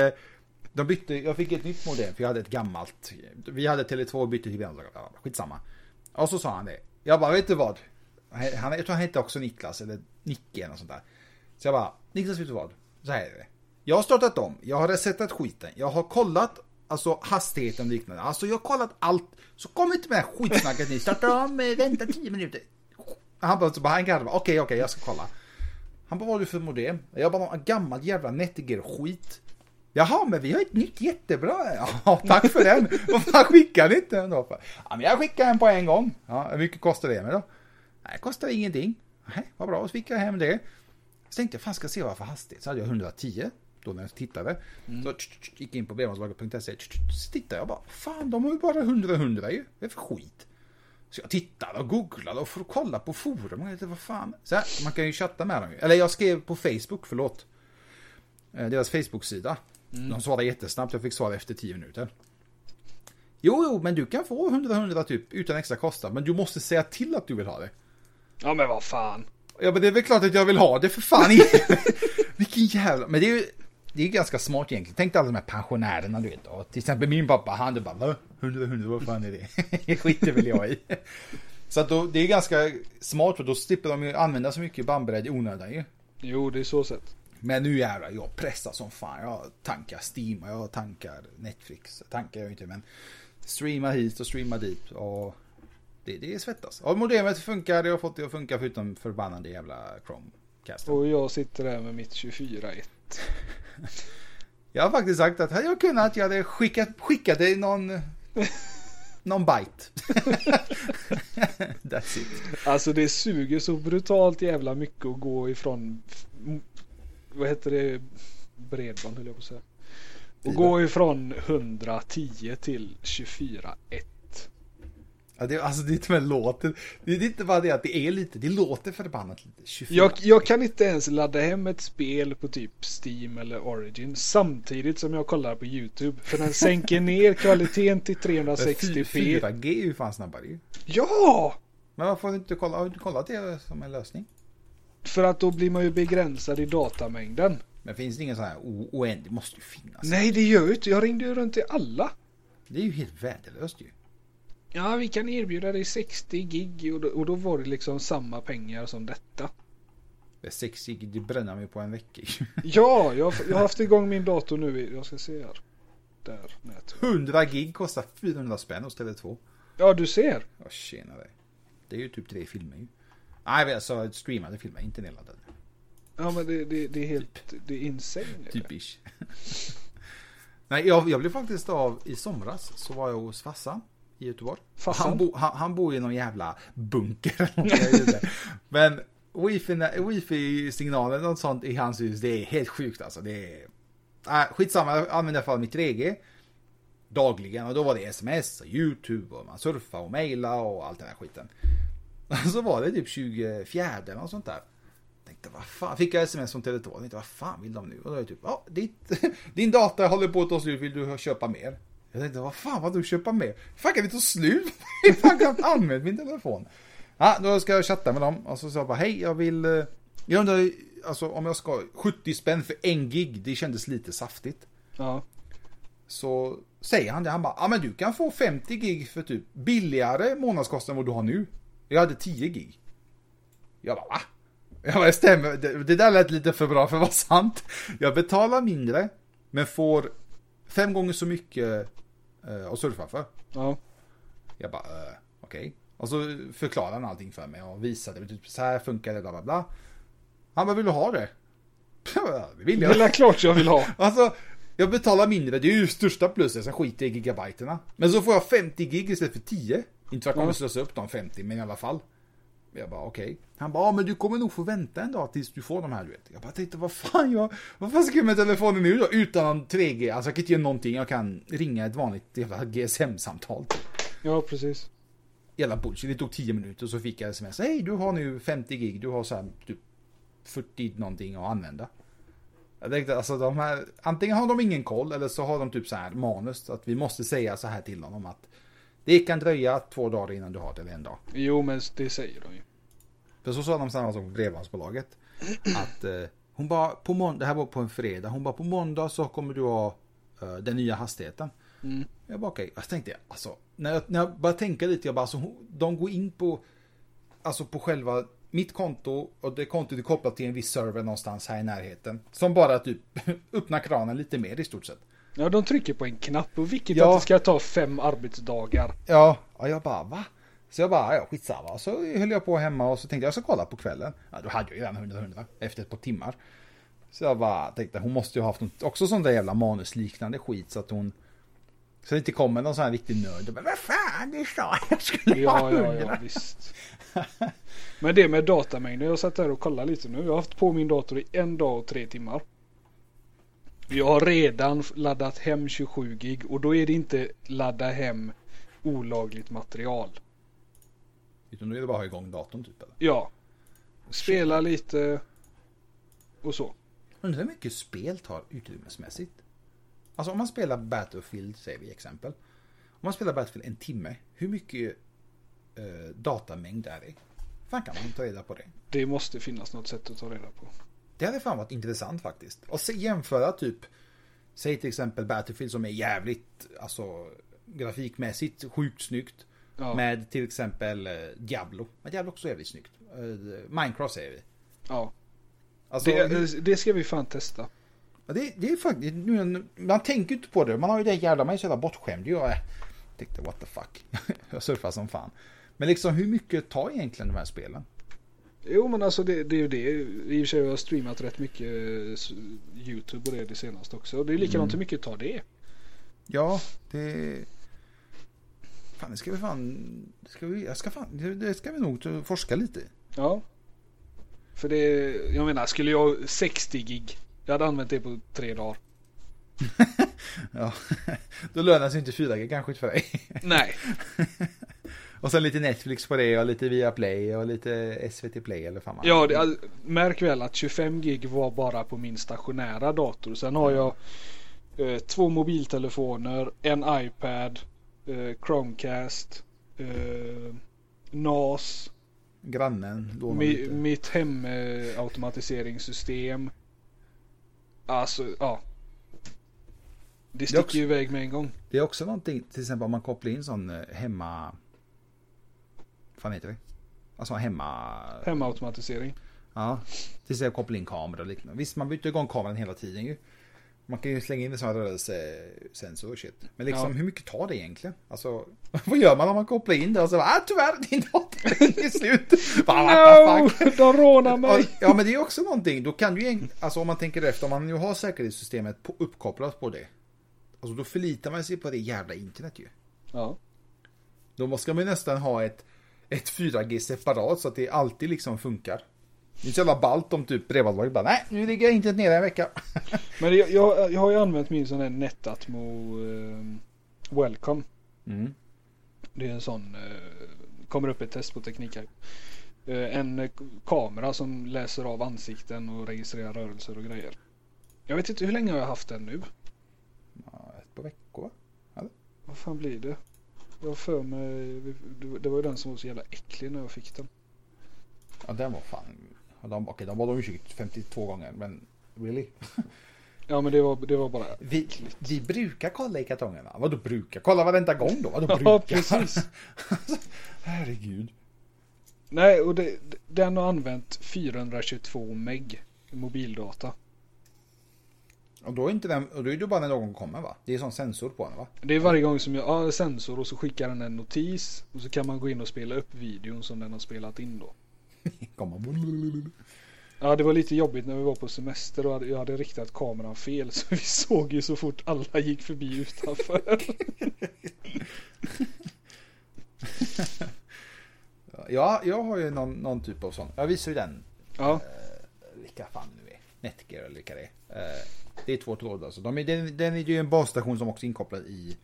jag fick ett nytt modem, för jag hade ett gammalt. Vi hade Tele2 och bytte till bredbandsbolaget. Skitsamma. Och så sa han det. Jag bara, vet du vad? Jag tror han hette också Niklas eller Nicke eller något sånt där. Så jag bara, Niklas, vet du vad? Så här är det. Jag har startat om. Jag har resetat skiten. Jag har kollat alltså hastigheten och liknande. Alltså jag har kollat allt. Så kom inte med skitsnacket ni. Starta om, vänta 10 minuter. Han bara, okej, jag ska kolla. Han bara, vad har du för modem? Jag bara, en gammal jävla Netgear-skit. Jaha, men vi har ett nytt jättebra. Ja, tack för den. Varför skickar ni inte den då? Ja, men jag skickar den på en gång. Ja, hur mycket kostar det med då? Nej, det kostar ingenting. Nej, vad bra, så fick jag hem det. Så tänkte jag, fan ska jag se vad för hastighet. Så hade jag 110 då när jag tittade. Så gick in på bredbandsbolaget.se. Så tittade jag bara, fan, de har ju bara 100 ju. Det är för skit. Så jag tittade och googlade och för att kolla på forum. Och vad fan. Så här, man kan ju chatta med dem. Eller jag skrev på Facebook, deras Facebook-sida. De svarade jättesnabbt, jag fick svara efter 10 minuter. Jo, men du kan få 100 typ utan extra kostnad. Men du måste säga till att du vill ha det. Ja, men vad fan. Ja, men det är väl klart att jag vill ha det, för fan. Vilken jävla... Men det är ganska smart egentligen. Tänk dig alla de här pensionärerna, du vet. Och till exempel min pappa, han bara, 100, vad fan är det? Skiter väl jag i. Så att då, det är ganska smart, för då slipper de ju använda så mycket bandbredd i onödan ju. Jo, det är så sett. Men nu jävlar, jag pressar som fan. Jag tankar Steam och jag tankar Netflix. Tankar jag inte, men streama hit och streama dit. Och det svettas. Och modemet funkar, jag har fått det att funka förutom förbannade jävla Chromecast. Och jag sitter där med mitt 24.1. Jag har faktiskt sagt att hade jag kunnat att jag hade skickat dig någon byte. That's it. Alltså det suger så brutalt jävla mycket att gå ifrån, vad heter det, bredband höll jag på att säga. Och gå ifrån 110 till 24.1. Ja, det är inte med låten. Det är inte bara det att det är lite. Det låter förbannat lite. 24. Jag kan inte ens ladda hem ett spel på typ Steam eller Origin samtidigt som jag kollar på YouTube. För den sänker ner kvaliteten till 360p. 4G är ju fan snabbare ju. Ja! Men varför har du inte kollat det som en lösning? För att då blir man ju begränsad i datamängden. Men finns det ingen sån här oändlig? Det måste ju finnas. Nej, det gör ju inte. Jag ringde ju runt till alla. Det är ju helt värdelöst ju. Ja, vi kan erbjuda dig 60 gig och då var det liksom samma pengar som detta. 60 gig, det bränner mig på en vecka. Ja, jag har haft igång min dator nu. Jag ska se här. Där, nät. 100 gig kostar 400 spänn hos Tele2. Ja, du ser. Ja, tjena dig. Det är ju typ 3 filmer ju. Nej, alltså streamade filmer, inte nedladdade. Ja, men det är helt, det är insane. Typiskt. Nej, jag blev faktiskt i somras så var jag hos farsan i Göteborg. Han bor i någon jävla bunker. Men wifi-signalen och sånt i hans hus, det är helt sjukt alltså. Det är skitsamma, jag använder i alla fall mitt 3G dagligen och då var det sms och YouTube och man surfade och mejlade och allt den här skiten. Och så var det typ 24 eller något sånt där. Tänkte, vad fan, fick jag sms från Tele2. Tänkte, vad fan vill de nu? Och då är det typ, ja, din data håller på att ta slut, vill du köpa mer? Jag tänkte, vad fan, vad du köpa mer? Fan, kan vi ta slut? Jag kan inte använda min telefon. Ja, då ska jag chatta med dem. Och så sa jag bara, hej, jag undrar, alltså om jag ska 70 spänn för 1 gig, det kändes lite saftigt. Ja. Så säger han det, han bara, ja men du kan få 50 gig för typ billigare månadskostnad än vad du har nu. Jag hade 10 gig. Jag bara, va? Jag bara, stämmer. Det där lät lite för bra för att vara sant. Jag betalar mindre, men får 5 gånger så mycket att surfa för. Ja. Jag bara, okej. Och så förklarade han allting för mig och visade typ så här funkar det, bla bla bla. Han bara, vill du ha det? Det vill jag. Det är klart jag vill ha. Alltså, jag betalar mindre, det är ju största pluset, sen skiter i gigabyterna. Men så får jag 50 gig istället för 10. Inte för att jag kommer slösa upp de 50, men i alla fall. Jag bara, okej. Han bara, men du kommer nog få vänta en dag tills du får de här, du vet. Jag bara tänkte, vad fan ska jag med telefonen nu då? Utan 3G, alltså jag kan inte göra någonting. Jag kan ringa ett vanligt jävla GSM-samtal. Ja, precis. Jävla bullshit, det tog 10 minuter och så fick jag sms. Hej, du har nu 50 gig, du har så här typ 40 någonting att använda. Jag tänkte, alltså de här, antingen har de ingen koll eller så har de typ så här manus att vi måste säga så här till dem att det kan dröja 2 dagar innan du har det, eller en dag. Jo, men det säger de ju. För så sa de samma sak på bredbandsbolaget. Att hon bara på måndag, det här var på en fredag, hon bara på måndag så kommer du ha den nya hastigheten. Mm. Jag bara okej. Jag tänkte, alltså när jag bara tänker lite, jag bara alltså, de går in på alltså på själva mitt konto och det kontot är kopplat till en viss server någonstans här i närheten. Som bara typ öppnar kranen lite mer i stort sett. Ja, de trycker på en knapp och vilket att det ska ta 5 arbetsdagar. Ja, jag bara, va? Så jag bara, skitsamma. Så höll jag på hemma och så tänkte jag ska kolla på kvällen. Ja, då hade jag ju redan 100 efter ett par timmar. Så jag bara tänkte, hon måste ju ha haft något, också sån där jävla manusliknande skit så att hon... Så det inte kommer någon sån här riktig nörd. Men vad fan, det sa jag skulle ha 100. Ja, visst. Men det med datamängden, jag satt här och kollade lite nu. Jag har haft på min dator i 1 dag och 3 timmar. Jag har redan laddat hem 27 gig och då är det inte ladda hem olagligt material. Utan då är det bara att ha igång datorn typ eller? Ja. Spela lite och så. Undrar hur mycket spel tar utrymmesmässigt? Alltså om man spelar Battlefield, säger vi exempel. Om man spelar Battlefield 1 timme, hur mycket datamängd är det? Fan kan man ta reda på det? Det måste finnas något sätt att ta reda på. Det hade fan varit intressant faktiskt. Och jämföra typ, säg till exempel Battlefield som är jävligt, alltså grafikmässigt sjukt snyggt. Ja. Med till exempel Diablo. Men Diablo också är jävligt snyggt. Minecraft säger vi. Ja. Alltså, det ska vi fan testa. Ja, det är faktiskt, man tänker inte på det. Man har ju det jävla, man är så jävla bortskämd. Jag tänkte, what the fuck. Jag surfar som fan. Men liksom hur mycket tar egentligen de här spelen? Jo, men alltså det är ju det. I och för sig har jag streamat rätt mycket YouTube och det senaste också. Det är likadant hur mycket tar det. Ja, det... Fan, det ska vi nog forska lite. Ja. För det, jag menar, skulle jag 60 gig, jag hade använt det på 3 dagar. Ja, då lönar sig inte 4 gig kanske för dig. Nej. Och sen lite Netflix på det och lite Viaplay och lite SVT Play eller fan. Ja, märk väl att 25 gig var bara på min stationära dator. Sen har jag 2 mobiltelefoner, en iPad, Chromecast, NAS, grannen, mitt hemautomatiseringssystem. Alltså, ja. Det sticker ju iväg med en gång. Det är också någonting, till exempel om man kopplar in sån hemma... Vad heter det? Alltså hemautomatisering. Ja, till exempel koppla in kamera och liknande. Visst, man byter igång kameran hela tiden ju. Man kan ju slänga in en sån här rörelsesensor och shit. Men liksom, hur mycket tar det egentligen? Alltså, vad gör man om man kopplar in det och så tyvärr, din dator är slut. No, de rånar mig. Ja, men det är också någonting. Då kan ju, alltså om man tänker efter, om man nu har säkerhetssystemet uppkopplat på det. Alltså då förlitar man sig på det jävla internet ju. Ja. Då måste man ju nästan ha ett 4G separat så att det alltid liksom funkar. Det är så jävla ballt om typ Bredbandbolaget bara, nej, nu ligger jag internet nere en vecka. Men jag har ju använt min sån här Netatmo Welcome. Mm. Det är en sån, kommer upp ett test på teknik här. En kamera som läser av ansikten och registrerar rörelser och grejer. Jag vet inte hur länge jag har haft den nu. Ja, ett par veckor. Eller? Vad fan blir det? Jag för mig, det var ju den som var så jävla äcklig när jag fick den. Ja, den var fan. De var de 52 gånger, men really? Ja, men det var bara vi brukar kolla i kartongerna. Vadå brukar? Kolla varenda gång då. Vadå brukar? Ja, precis. Herregud. Nej, och den har använt 422 meg mobildata. Och då är inte den, och då är det bara när någon kommer, va? Det är sån sensor på den, va? Det är varje gång som jag har sensor och så skickar den en notis och så kan man gå in och spela upp videon som den har spelat in då. Ja, det var lite jobbigt när vi var på semester och jag hade riktat kameran fel så vi såg ju så fort alla gick förbi utanför. Ja, jag har ju någon typ av sån. Jag visar ju den. Ja. Vilka fan nu är. Netgear eller vilka det är. Det är 2 trådar. Alltså. Den är ju en basstation som också är inkopplad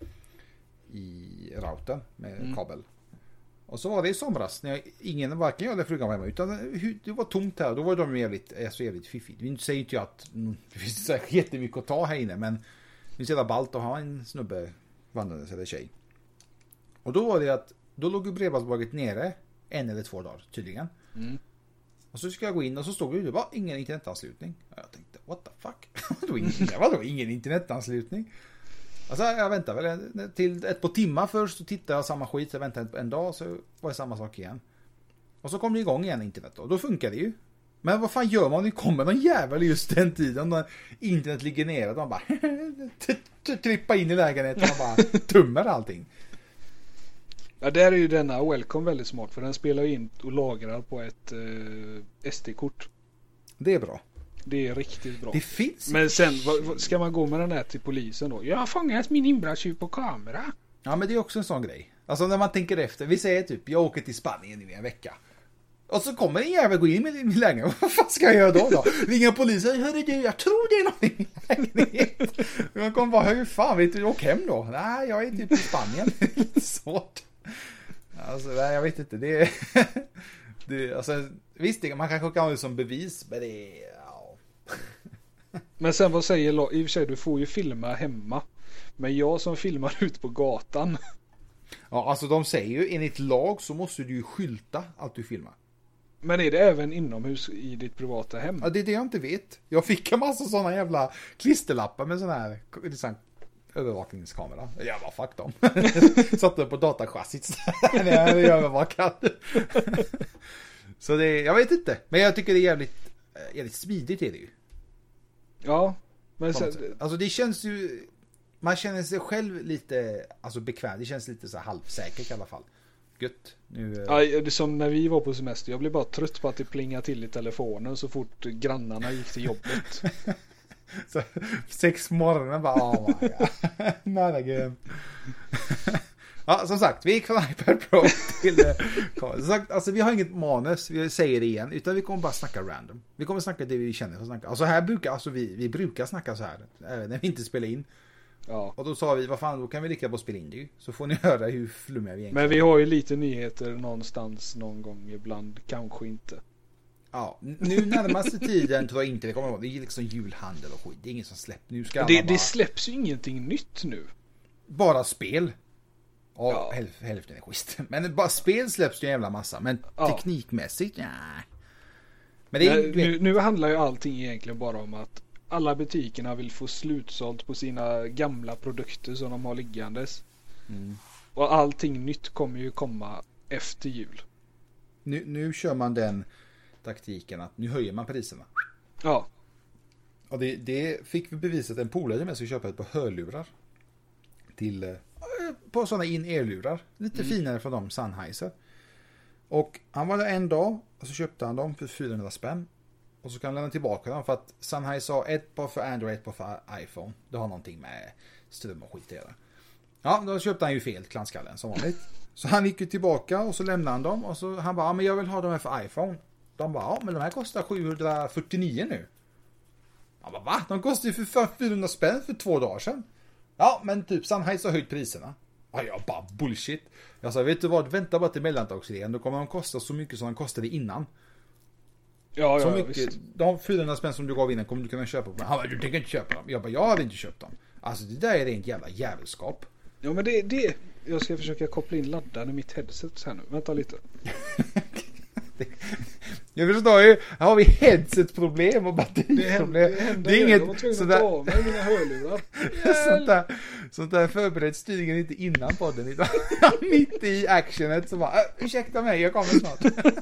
i routern med kabel. Och så var det i somras när varken jag eller frugan var hemma utan det var tomt här. Då var de jävligt fiffigt. Vi säger inte att det finns säkert jättemycket att ta här inne, men det är så jävla ballt att ha en snubbe vandrandes eller tjej. Och då var det att då låg ju Bredbandsbolaget nere 1 eller 2 dagar tydligen. Och så ska jag gå in och så stod det bara ingen internetanslutning. Och jag tänkte, what the fuck? Vadå ingen internetanslutning? Alltså jag väntade väl till ett par timmar först och tittade jag samma skit. Jag väntade en dag så var det samma sak igen. Och så kom det igång igen internet då. Då funkar det ju. Men vad fan gör man om det kommer någon jävel just den tiden när internet ligger nere och man bara trippa in i lägenheten och bara tummer allting. Ja, där är ju denna Welcome väldigt smart för den spelar in och lagrar på ett SD-kort. Det är bra. Det är riktigt bra. Det finns. Men sen ska man gå med den här till polisen då? Jag har fångat min inbrottstjuv på kamera. Ja, men det är också en sån grej. Alltså när man tänker efter. Vi säger typ, jag åker till Spanien i en vecka. Och så kommer en jävel gå in med min lägenhet. Vad fan ska jag göra då? Ringa polisen. Hörru du, jag tror det är någon i min lägenhet. Jag kommer bara, hur fan vet du, åk hem då? Nej, jag är typ i Spanien. Det är lite svårt. Alltså, nej, jag vet inte. Det alltså, visst, man kanske kan ha det som bevis, men det är... Ja. Men sen vad säger i och för sig, du får ju filma hemma. Men jag som filmar ut på gatan. Ja, alltså de säger ju, enligt lag så måste du ju skylta att du filmar. Men är det även inomhus i ditt privata hem? Ja, det är det jag inte vet. Jag fick en massa sådana jävla klisterlappar med sån här övervakningskamera. Jag bara, fuck dem. Satte på datachassit när jag är övervakad. Så det, jag vet inte. Men jag tycker det är jävligt smidigt är det ju. Ja. Men sen, alltså det känns ju, man känner sig själv lite alltså bekväm. Det känns lite så halvsäkert i alla fall. gött. Nu, Ja, det är som när vi var på semester. Jag blev bara trött på att det plingade till i telefonen så fort grannarna gick till jobbet. så, 6 morgonen bara, oh my god. Nära grymt. Ja, som sagt, vi gick från iPad Pro till som sagt, alltså vi har inget manus, vi säger det igen, utan vi kommer bara snacka random. Vi kommer snacka det vi känner för att snacka. Alltså här brukar, alltså vi brukar snacka så här, även när vi inte spelar in. Ja. Och då sa vi, vad fan, då kan vi lika på spela in det ju. Så får ni höra hur flummiga vi egentligen. Men vi har ju lite nyheter någonstans, någon gång ibland, kanske inte. Ja, nu närmaste tiden tror jag inte det kommer vara. Det är liksom julhandel och skit. Det är ingen som släpper. Nu ska det släpps ju ingenting nytt nu. Bara spel. Och Ja. hälften är skit. Men bara spel släpps ju en jävla massa. Men teknikmässigt, nej. Men det är, nu handlar ju allting egentligen bara om att alla butikerna vill få slutsålt på sina gamla produkter som de har liggandes. Och allting nytt kommer ju komma efter jul. Nu kör man den taktiken att nu höjer man priserna. Ja. Och det fick vi bevisat en polare som jag ska köpa ett par hörlurar. Till på sådana in-ear-lurar. Lite finare från dem, Sennheiser. Och han var där en dag och så köpte han dem för 400 spänn. Och så kan han lämna tillbaka dem för att Sennheiser har ett par för Android, ett par för iPhone. Det har någonting med ström och skit att göra. Ja, då köpte han ju fel, klanskallen som vanligt. Så han gick ju tillbaka och så lämnade han dem. Och så han bara, ja, men jag vill ha dem här för iPhone. De bara, ja, men de här kostar 749 nu. Han bara, va? De kostar ju för 400 spänn för 2 dagar sedan. Ja, men typ Sennheiser har höjt priserna. Ja, jag bara, bullshit. Jag sa, vet du vad? Vänta bara till mellandagsrean. Då kommer de kosta så mycket som de kostade innan. Ja, så ja, mycket, visst. de 400 spänn som du gav innan kommer du kunna köpa. Han bara, du tänker inte köpa dem. Jag bara, jag hade inte köpt dem. Alltså det där är rent jävla jävelskap. Ja, men det jag ska försöka koppla in laddaren i mitt headset här nu. Vänta lite. Jag förstår ju, här har vi headset-problem och batteriproblem. Det är inget jag var tvungen sådär, att ta av mig mina hörlurar. sånt där förbereds tydligen inte innan podden. Utan mitt i actionet så bara, ursäkta mig, jag kommer snart.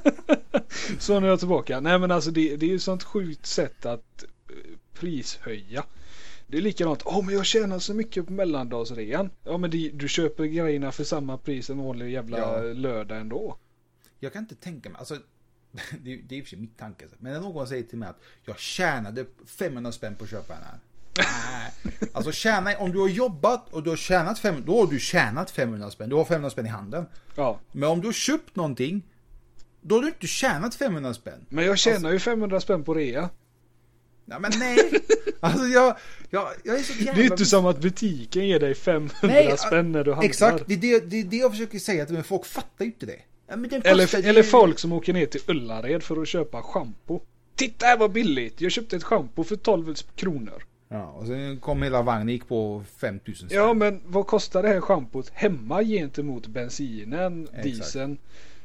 Så nu är jag tillbaka. Nej, men alltså det är ju sånt sjukt sätt att prishöja. Det är likadant. Men jag tjänar så mycket på mellandagsrean. Ja, men du köper grejerna för samma pris en vanlig jävla lördag ändå. Jag kan inte tänka mig, alltså det är i och för sig mitt tanke. Men när någon säger till mig att jag tjänade 500 spänn på att köpa den här. Nej. Alltså om du har jobbat och du har tjänat 500, då har du tjänat 500 spänn. Du har 500 spänn i handen. Ja. Men om du har köpt någonting, då har du inte tjänat 500 spänn. Men jag tjänar ju 500 spänn på rea. Ja, men nej. Alltså jag är så jävla... Det är inte som att butiken ger dig 500 spänn när du handlar. Exakt, det är det jag försöker säga till mig. Folk fattar ju inte det. Ja, men eller folk som åker ner till Ullared för att köpa shampoo. Titta här vad billigt. Jag köpte ett shampoo för 12 kronor. Ja, och sen kom hela vagnen gick på 5000 spänn. Ja, men vad kostar det här shampoot hemma gentemot bensinen, dieseln,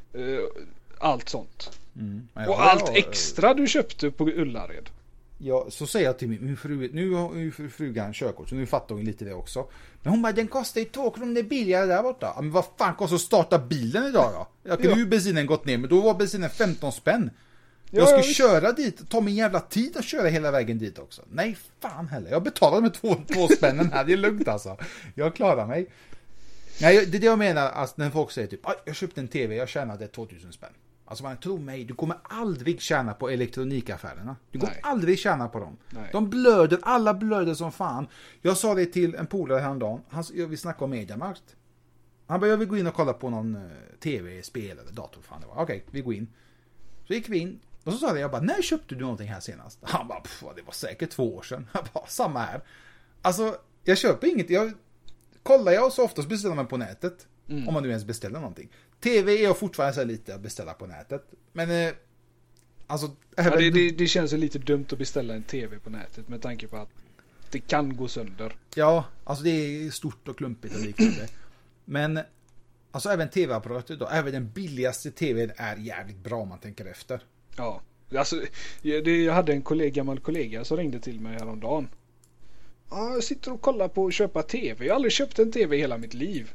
allt sånt. Och allt extra du köpte på Ullared. Ja, så säger jag till min fru, nu har ju frugan körkort, så nu fattar hon lite det också. Men hon bara, den kostar ju 2 kronor billigare där borta. Men vad fan kostar att starta bilen idag då? Jag kunde ju bensinen gått ner, men då var bensinen 15 spänn. Jag ska köra dit, ta min jävla tid att köra hela vägen dit också. Nej, fan heller. Jag betalar med 2 spännen här, det är lugnt alltså. Jag klarar mig. Nej, det är det jag menar, alltså, när folk säger typ, jag köpte en tv, jag tjänade 2000 spänn. Alltså man tror mig, du kommer aldrig tjäna på elektronikaffärerna. Du kommer aldrig tjäna på dem. Nej. De blöder, alla blöder som fan. Jag sa det till en polare häromdagen. Vi snackade om Mediamarkt. Han bara, jag vill gå in och kolla på någon tv-spel eller dator. Okej, vi går in. Så gick vi in. Och så sa jag bara, när köpte du någonting här senast? Han bara, det var säkert 2 år sedan. Jag bara, samma här. Alltså, jag köper inget. Kollar jag så oftast beställer man på nätet. Om man nu ens beställer någonting. TV är jag fortfarande så lite att beställa på nätet. Men alltså... Det känns ju lite dumt att beställa en TV på nätet med tanke på att det kan gå sönder. Ja, alltså det är stort och klumpigt och liknande. Men alltså även TV-apparater då, även den billigaste TVn är jävligt bra om man tänker efter. Ja, alltså jag hade en gammal kollega som ringde till mig häromdagen. Ja, jag sitter och kollar på att köpa TV. Jag har aldrig köpt en TV i hela mitt liv.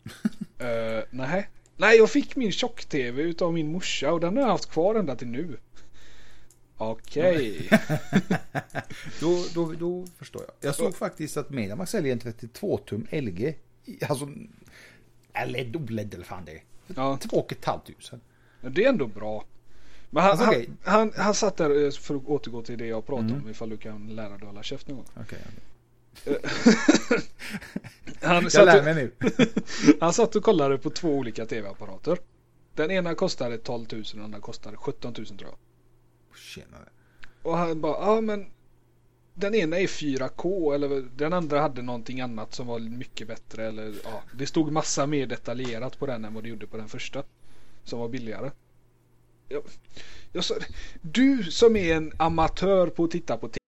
Nej, jag fick min tjock-TV utav min morsa och den har jag haft kvar ända till nu. Okej. Då förstår jag. Jag såg faktiskt att Mediamarkt säljer en 32-tum LG. Alltså, LED, OLED eller fan det är. Ja. 2 500. Det är ändå bra. Men han satt där, för att återgå till det jag pratade om, ifall du kan lära dig att hålla käft någon gång. Okej. Jag lär mig nu. Han satt och kollade på 2 olika tv-apparater. Den ena kostade 12 000 och den andra kostade 17 000 tror jag. Tjenare. Och han bara, men den ena är 4K eller den andra hade någonting annat som var mycket bättre. Eller, det stod massa mer detaljerat på den än vad det gjorde på den första. Som var billigare. Jag sa, du som är en amatör på att titta på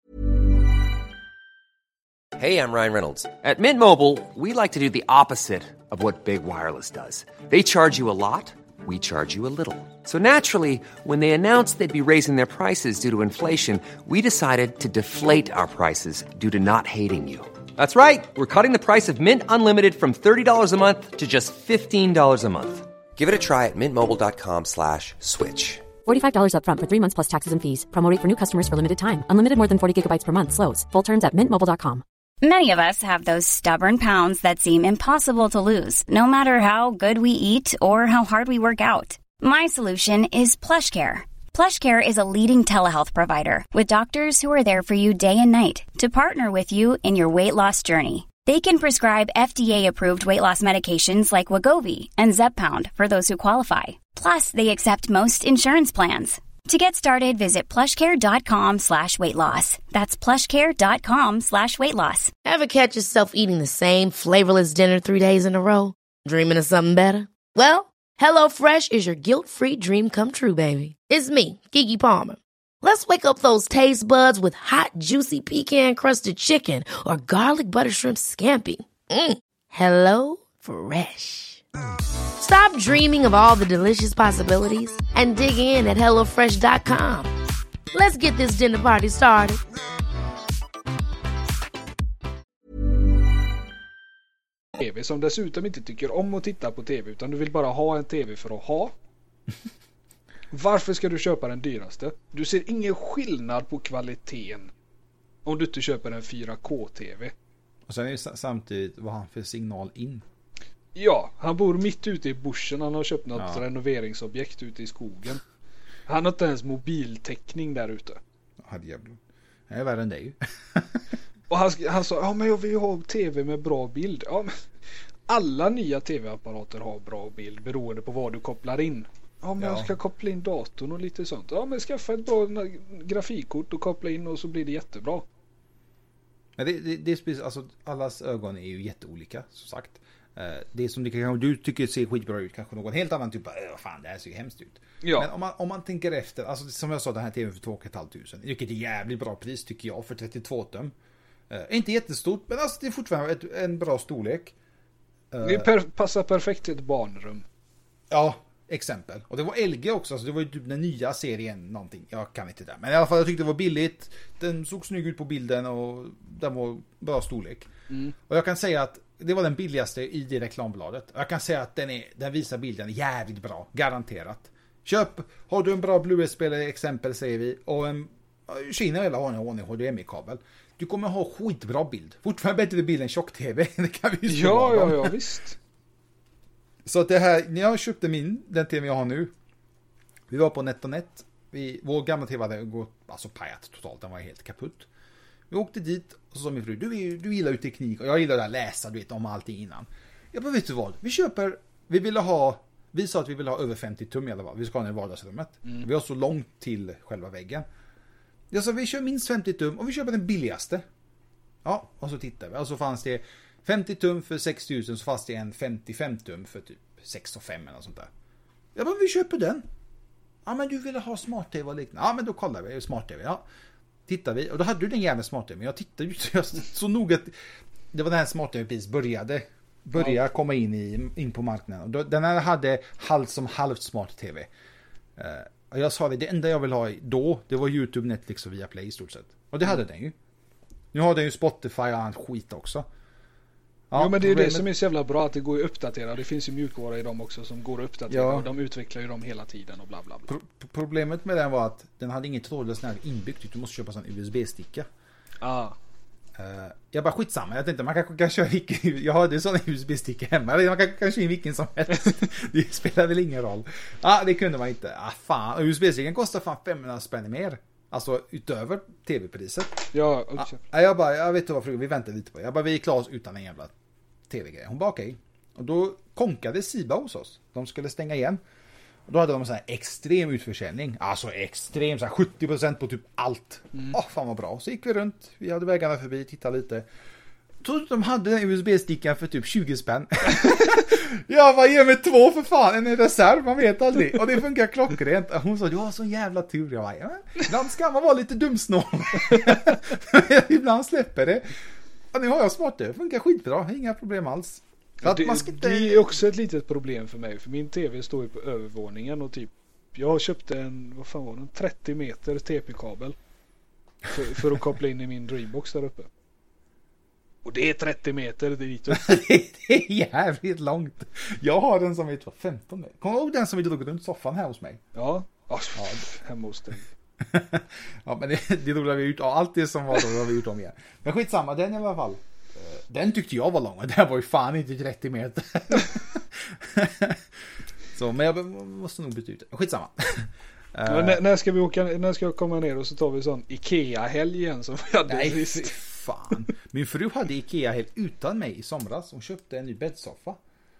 Hey, I'm Ryan Reynolds. At Mint Mobile, we like to do the opposite of what Big Wireless does. They charge you a lot, we charge you a little. So naturally, when they announced they'd be raising their prices due to inflation, we decided to deflate our prices due to not hating you. That's right. We're cutting the price of Mint Unlimited from $30 a month to just $15 a month. Give it a try at mintmobile.com/switch. $45 up front for 3 months plus taxes and fees. Promo rate for new customers for limited time. Unlimited more than 40 gigabytes per month slows. Full terms at mintmobile.com. Many of us have those stubborn pounds that seem impossible to lose, no matter how good we eat or how hard we work out. My solution is PlushCare. PlushCare is a leading telehealth provider with doctors who are there for you day and night to partner with you in your weight loss journey. They can prescribe FDA-approved weight loss medications like Wegovy and Zepbound for those who qualify. Plus, they accept most insurance plans. To get started, visit plushcare.com/weightloss. That's plushcare.com/weightloss. Ever catch yourself eating the same flavorless dinner 3 days in a row? Dreaming of something better? Well, HelloFresh is your guilt-free dream come true, baby. It's me, Keke Palmer. Let's wake up those taste buds with hot, juicy pecan-crusted chicken or garlic butter shrimp scampi. Hello Fresh. Stop dreaming of all the delicious possibilities and dig in at HelloFresh.com. Let's get this dinner party started. TV som dessutom inte tycker om att titta på TV utan du vill bara ha en TV för att ha. Varför ska du köpa den dyraste? Du ser ingen skillnad på kvaliteten om du inte köper en 4K-TV. Och sen är det samtidigt vad han för signal in. Ja, han bor mitt ute i bushen. Han har köpt något renoveringsobjekt ute i skogen. Han har inte ens mobiltäckning där ute. Herrejävlar. Det är värre än dig. Och han sa, men jag vill ju ha tv med bra bild. Ja, men alla nya tv-apparater har bra bild beroende på vad du kopplar in. Ja, men jag ska koppla in datorn och lite sånt. Ja, men skaffa ett bra grafikkort och koppla in och så blir det jättebra. Men det är alltså, allas ögon är ju jätteolika, som sagt. Det som du tycker ser skitbra ut, kanske någon helt annan typ av, vad fan, det här ser ju hemskt ut. Ja. Men om man tänker efter, alltså som jag sa, den här tvn för 2 500, vilket är jävligt bra pris tycker jag för 32 tum. Inte jättestort, men alltså det är fortfarande en bra storlek. Det passar perfekt till ett barnrum. Ja, exempel. Och det var LG också, alltså det var ju typ den nya serien någonting. Jag kan inte det. Men i alla fall jag tyckte det var billigt. Den såg snygg ut på bilden och den var bra storlek. Och jag kan säga att det var den billigaste i det reklambladet. Jag kan säga att den visar bilden jävligt bra, garanterat. Har du en bra Blu-ray-spelare exempel säger vi och en Kina eller har en HDMI-kabel. Du kommer ha skitbra bild. Fortfarande bättre bild än tjock-tv. Det kan vi ju ja, visst. Så att det här, när jag köpte den tv jag har nu. Vi var på NetOnNet. Vår gamla tv hade gått alltså pajat totalt. Den var helt kaputt. Vi åkte dit och så sa min fru, du gillar ju teknik och jag gillar att läsa, du vet, om allting innan. Jag bara, vet du vad? Vi sa att vi ville ha över 50 tum i alla fall. Vi ska ha den i vardagsrummet. Vi har så långt till själva väggen. Jag sa, vi kör minst 50 tum och vi köper den billigaste. Ja, och så tittar vi. Och så fanns det 50 tum för 6 000, så fanns det en 55 tum för typ 6 500 eller sånt där. Jag bara, vi köper den. Ja, men du ville ha smart-tv och liknande. Ja, men då kollar vi smart-tv, ja. Tittar vi, och då hade du den jävla smart-tv. Men jag tittade ju så noga att det var den här smart-tv-pris börja komma in på marknaden. Och den här hade halvt smart-tv. Och jag sa det enda jag vill ha då, det var YouTube, Netflix och Viaplay i stort sett. Och det hade den ju. Nu har den ju Spotify och annat skit också. Ja, jo, men det är det som är så jävla bra, att det går att uppdatera. Det finns ju mjukvara i dem också som går att uppdatera. Ja. Och de utvecklar ju dem hela tiden och bla bla bla. Problemet med den var att den hade inget trådlöst inbyggt. Du måste köpa en USB-sticka. Jag bara skitsamma, jag tänkte man kanske kan köra vilken, jag hade sån USB-sticka hemma, eller man kan köra in vilken som helst. Det spelar väl ingen roll. Det kunde man inte. Fan, USB-sticken kostar fan 500 spänn mer. Alltså utöver tv-priset. Ja, jag vet inte varför, vi väntar lite på det. Jag bara, vi är klara utan en jävla tv-grej. Hon bara okej. Och då konkade Siba hos oss. De skulle stänga igen. Och då hade de en sån här extrem utförsäljning. Alltså extrem, så här 70% på typ allt. Fan vad bra. Så gick vi runt, vi hade vägarna förbi, tittade lite. Trodde de hade den USB-stickan för typ 20 spänn. Jag bara, ge mig 2 för fan, en reserv, man vet aldrig. Och det funkar klockrent. Hon sa, du har sån jävla tur. Jag bara, ibland ska man vara lite dumsnål. Ibland släpper det. Och nu har jag smart det funkar skitbra, inga problem alls. Det är också ett litet problem för mig. För min tv står ju på övervåningen. Och typ, jag köpte en 30 meter TP-kabel. För att koppla in i min Dreambox där uppe. Och det är 30 meter dit upp. Det är jävligt långt. Jag har den som är 15 meter. Kommer du ihåg den som vi drog runt soffan här hos mig? Ja. Hemma hos dig. Ja, men det drog vi ut. Allt det som var då har vi gjort om igen. Men skitsamma, den i alla fall. Den tyckte jag var lång. Den var ju fan inte 30 meter. Så, men jag måste nog byta ut det. Skitsamma. När ska jag komma ner och så tar vi sån Ikea-helg igen som vi hade. Nej, fan. Min fru hade Ikea-helg utan mig i somras. Hon köpte en ny bäddsoffa.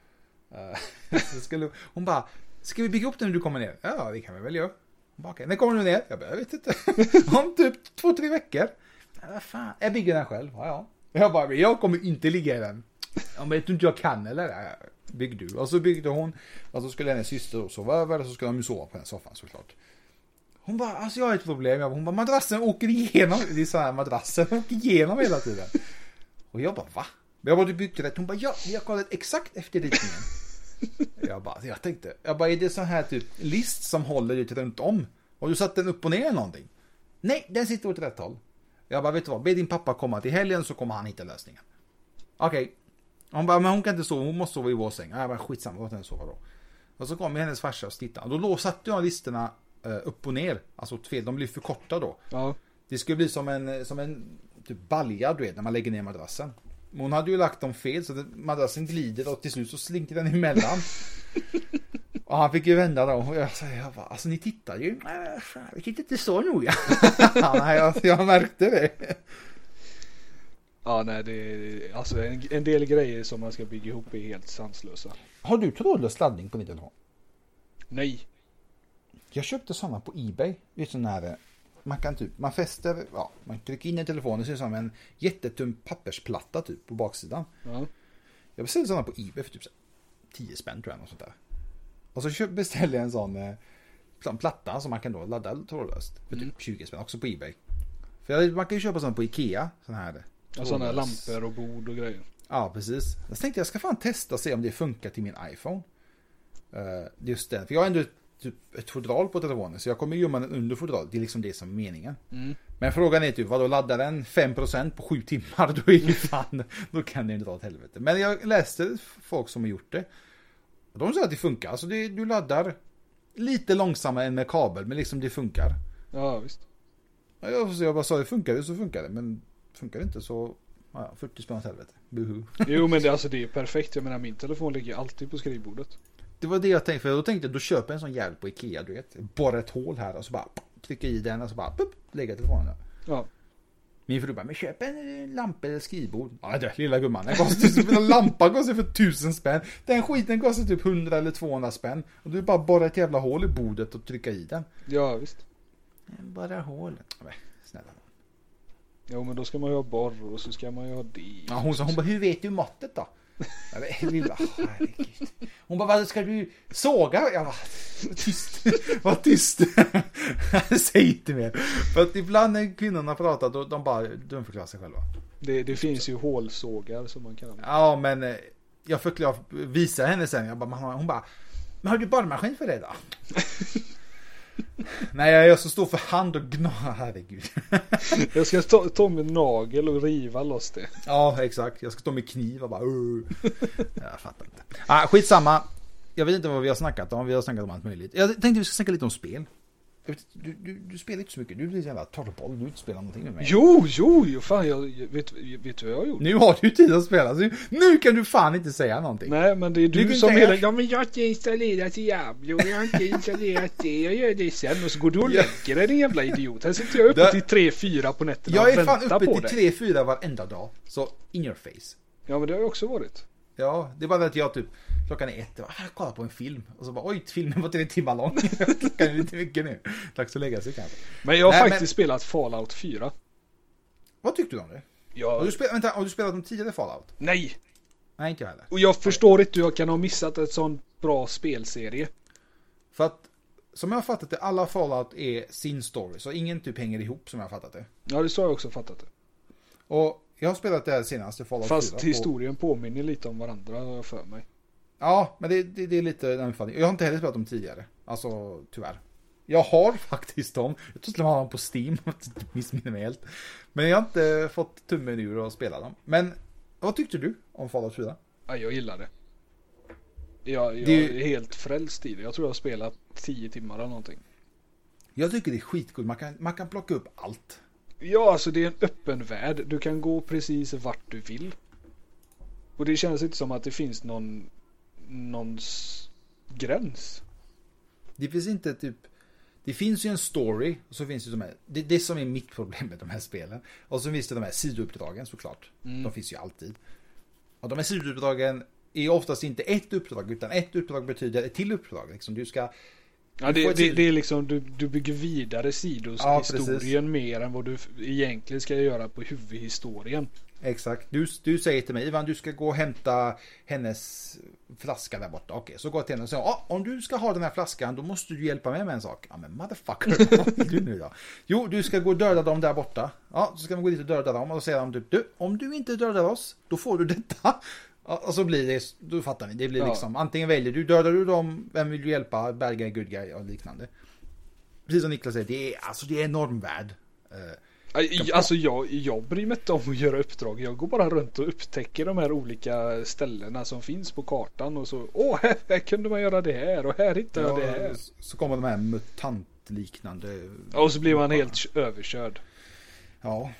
Hon bara, ska vi bygga upp den när du kommer ner? Ja, det kan vi väl göra. Hon bara, okej, när kommer du ner? Jag vet inte. Om typ 2-3 veckor. Fan, jag bygger den själv. Ja. Jag bara, jag kommer inte ligga i den. Om jag inte jag kan eller bygg du. Och så byggde hon. Och så skulle hennes syster sova över. Och så skulle de ju sova på den soffan såklart. Hon bara, alltså jag har ett problem. Hon bara, madrassen åker igenom. Det är så här, madrassen åker igenom hela tiden. Och jag bara, va? Jag bara, du byggde rätt. Hon bara, ja, jag har kollat exakt efter ritningen. Jag tänkte, är det så här typ list som håller lite runt om? Och du satt den upp och ner eller någonting? Nej, den sitter åt rätt håll. Jag bara, vet du vad? Be din pappa komma till helgen så kommer han hitta lösningen. Okej. Hon bara, men hon kan inte sova. Hon måste sova i vår säng. Jag bara, skitsamma, vad kan sova då? Och så kom hennes farsa och tittade. Och då satte jag listorna upp och ner. Alltså fel, de blir för korta då. Ja. Det skulle bli som en typ balja, du vet, när man lägger ner madrassen. Men hon hade ju lagt dem fel så madrassen glider och till slut så slinker den emellan. Och han fick ju vända då. Och jag bara, alltså ni tittar ju. Vi tittar inte så noga. Nej, jag märkte det. Ja, nej, det är alltså en del grejer som man ska bygga ihop är helt sanslösa. Har du trådlös laddning på din telefon? Nej. Jag köpte sådana på eBay. Det är sån här, man fäster, man trycker in i telefonen så är det som en jättetum pappersplatta typ på baksidan. Ja. Jag beställde sådana på eBay för typ 10 spänn tror jag, och sånt där. Och så beställde jag en sån platta som man kan då ladda trådlöst för typ 20 spänn också på eBay. För man kan ju köpa sådana på Ikea, sådana lampor och bord och grejer. Ja, precis. Jag tänkte jag ska fan testa och se om det funkar till min iPhone. Just det, för jag har ändå ett fodral på telefonen, så jag kommer gömma den under fodralet. Det är liksom det som är meningen. Men frågan är typ, vad då laddar den 5% på 7 timmar? Då är det fan, då kan det inte dra åt helvete. Men jag läste folk som har gjort det. Och de sa att det funkar. Alltså du laddar lite långsammare än med kabel, men liksom det funkar. Ja, visst. Jag bara sa, det funkar så funkar det. Men funkar det inte så 40 spänn åt helvete. Buhu. Jo, men det är perfekt. Jag menar, min telefon ligger alltid på skrivbordet. Det var det jag tänkte, för då tänkte jag, då köper jag en sån jävel på Ikea, du vet. Bara ett hål här och så bara trycker i den och så bara lägger telefonen där. Ja. Min fru bara, men köp en lampa eller skrivbord. Ja, det lilla gumman, den kostar en lampa kostar för 1000 spänn. Den skiten kostar typ 100 eller 200 spänn. Och du bara borrar ett jävla hål i bordet och trycka i den. Ja, visst. Bara hål. Nej, snälla. Jo, men då ska man ju ha borr och så ska man ju ha det. Ja, hon bara, hur vet du måttet då? Lilla, herregud. Hon bara, vad ska du såga? Jag bara, var tyst. Säg inte mer. För att ibland när kvinnorna pratar, de bara förklarar sig själva. Det finns ju hålsågar som man kan använda. Ja, men jag visar henne sen. Hon bara, men har du borrmaskin för det då? Nej, jag ska stå för hand och gna. Herregud. Jag ska ta med nagel och riva loss det. Ja, exakt. Jag ska stå med kniv och bara jag fattar inte. Skitsamma. Jag vet inte vad vi har snackat om. Vi har snackat om allt möjligt. Jag tänkte vi ska snacka lite om spel. Du spelar inte så mycket. Du blir jävla torrboll. Du inte spelar någonting med mig. Jo, fan, jag vet vad jag har gjort. Nu har du tid att spela. Så nu kan du fan inte säga någonting. Nej, men det är du som hela... Ja, men jag har inte installerat Diablo. Jag har inte installerat det. Jag gör det sen. Och så går du och lägger dig, din jävla idiot. Här sitter jag uppe till 3-4 på nätterna. Jag är fan uppe till 3-4 varenda dag. Så in your face. Ja, men det har jag också varit. Ja, det är bara att jag typ klockan är 1 och jag kollar på en film och så bara oj, filmen var 3 timmar lång. Klockan är lite mycket nu. Dags att lägga sig kanske. Men jag har faktiskt spelat Fallout 4. Vad tyckte du om det? Har du spelat de tidigare Fallout? Nej, inte jag heller. Och jag förstår inte hur jag kan ha missat ett sån bra spelserie. För att som jag har fattat det, alla Fallout är sin story, så ingen typ hänger ihop som jag har fattat det. Ja, det så har jag också fattat det. Och jag har spelat det här senaste Fallout 4. Fast historien påminner lite om varandra, har jag för mig. Ja, men det är lite den uppfattningen. Jag har inte heller spelat dem tidigare. Alltså, tyvärr. Jag har faktiskt dem. Jag tror att jag har dem på Steam. Missminner mig helt. Men jag har inte fått tummen ur att spela dem. Men vad tyckte du om Fallout 4? Ja, jag gillar det. Jag är helt frälst i det. Jag tror jag har spelat 10 timmar eller någonting. Jag tycker det är skitkul. Man kan plocka upp allt. Ja, alltså det är en öppen värld. Du kan gå precis vart du vill. Och det känns inte som att det finns någon gräns. Det finns inte typ... Det finns ju en story och så finns det de här... Det som är mitt problem med de här spelen. Och så finns det de här sidouppdragen såklart. De finns ju alltid. Och de här sidouppdragen är oftast inte ett uppdrag, utan ett uppdrag betyder ett till uppdrag. Liksom du ska... Ja, det är liksom du bygger vidare historien mer än vad du egentligen ska göra på huvudhistorien. Exakt. Du säger till mig, Ivan, du ska gå och hämta hennes flaska där borta. Okej, så går jag till henne och säger, om du ska ha den här flaskan, då måste du hjälpa mig med en sak. Ja, men motherfucker, vad vill du nu då? Jo, du ska gå och döda dem där borta. Ja, så ska man gå dit och döda dem och då säger de, du, om du inte dödar oss, då får du detta. Och så blir det, då fattar ni, det blir liksom, antingen väljer du, dödar du dem, vem vill du hjälpa, bad guy, good guy och liknande. Precis som Niklas säger, det är enorm värld. Alltså jag bryr mig inte om att göra uppdrag. Jag går bara runt och upptäcker de här olika ställena som finns på kartan och så, här kunde man göra det här och här hittar jag det här. Så kommer de här mutantliknande. Och så blir man helt överkörd. Ja.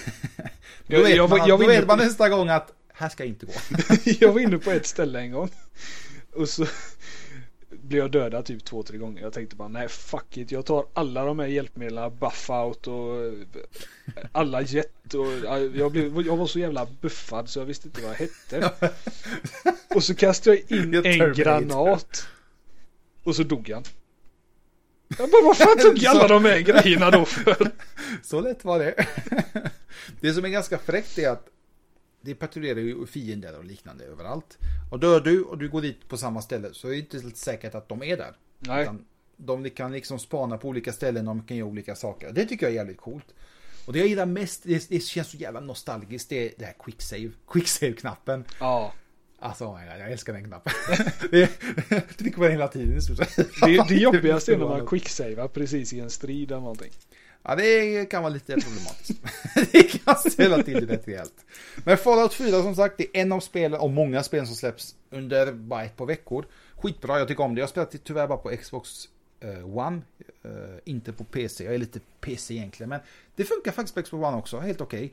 Då vet man nästa gång att här ska jag inte gå. Jag var inne på ett ställe en gång och så blev jag dödad typ 2-3 gånger. Jag tänkte bara, nej fuck it, jag tar alla de här hjälpmedlen, buff out och alla jet och jag var så jävla buffad så jag visste inte vad jag hette. Och så kastade jag in en granat och så dog han. Jag bara, varför tog jag alla de här grejerna då för? Så lätt var det. Det som är ganska fräckt är att det patrullerar ju fiender och liknande överallt. Och dör du och du går dit på samma ställe så är det inte säkert att de är där. Nej. Utan de kan liksom spana på olika ställen, de kan göra olika saker. Det tycker jag är jävligt coolt. Och det jag gillar mest, det känns så jävla nostalgiskt, det är det här quicksave-knappen. Ja. Alltså, jag älskar den knappen. Det tycker på den hela tiden. Det jobbigaste är när man quicksavear precis i en strid eller någonting. Ja, det kan vara lite problematiskt. Det kan ställa till det rätt rejält. Men Fallout 4 som sagt, det är en av spelen, och många spel som släpps under bara ett par veckor. Skitbra, jag tycker om det. Jag har spelat det tyvärr bara på Xbox One, inte på PC. Jag är lite PC egentligen, men det funkar faktiskt på Xbox One också, helt okej.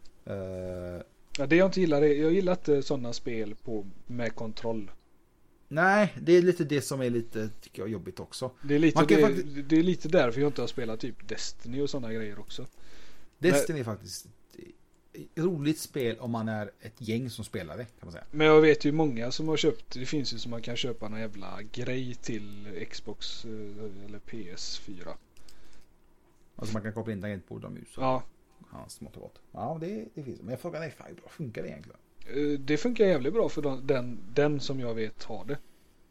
Ja, det jag inte gillar, jag gillar inte sådana spel med kontroll. Nej, det är lite det som är lite, tycker jag, jobbigt också. Det är lite därför jag inte har spelat typ Destiny och sådana grejer också. Destiny är faktiskt ett roligt spel om man är ett gäng som spelar det, kan man säga. Men jag vet ju många som har köpt, det finns ju som man kan köpa någon jävla grej till Xbox eller PS4. Alltså man kan koppla in tangentbord och mus. Ja. Smått och gott. Ja, det finns. Men frågan är, hur funkar det egentligen? Det funkar jävligt bra för den som jag vet har det.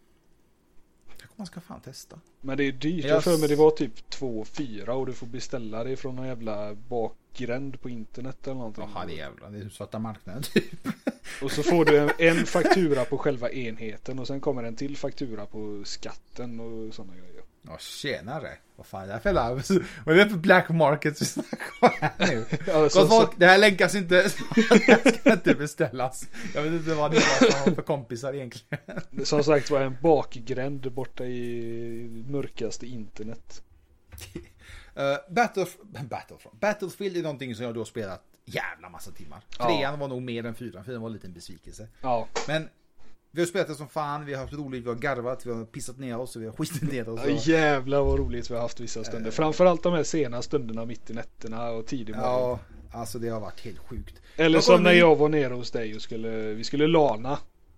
Man ska fan testa. Men det är dyrt. Jag för mig det var typ 2,4 och du får beställa det från någon jävla bakgränd på internet eller någonting. Jaha, det är jävla. Det är svarta marknaden typ. Och så får du en faktura på själva enheten och sen kommer en till faktura på skatten och sådana grejer. Ja, tjenare. Vad fan är det här för lav? Vad är det för black market vi snackar om här nu? Ja, det här länkas inte. Det ska inte beställas. Jag vet inte vad det var för kompisar egentligen. Som sagt var en bakgränd borta i mörkaste internet. Battlefield är någonting som jag då spelat jävla massa timmar. 3:an var nog mer än 4:an, för den var en liten besvikelse. Ja. Men vi har spelat det som fan, vi har haft roligt, vi har garvat, vi har pissat ner oss och vi har skitit ner oss. Ja, jävlar vad roligt vi har haft vissa stunder. Framförallt de här sena stunderna mitt i nätterna och tidig morgon. Ja, alltså det har varit helt sjukt. Eller som när jag var nere hos dig och vi skulle lana.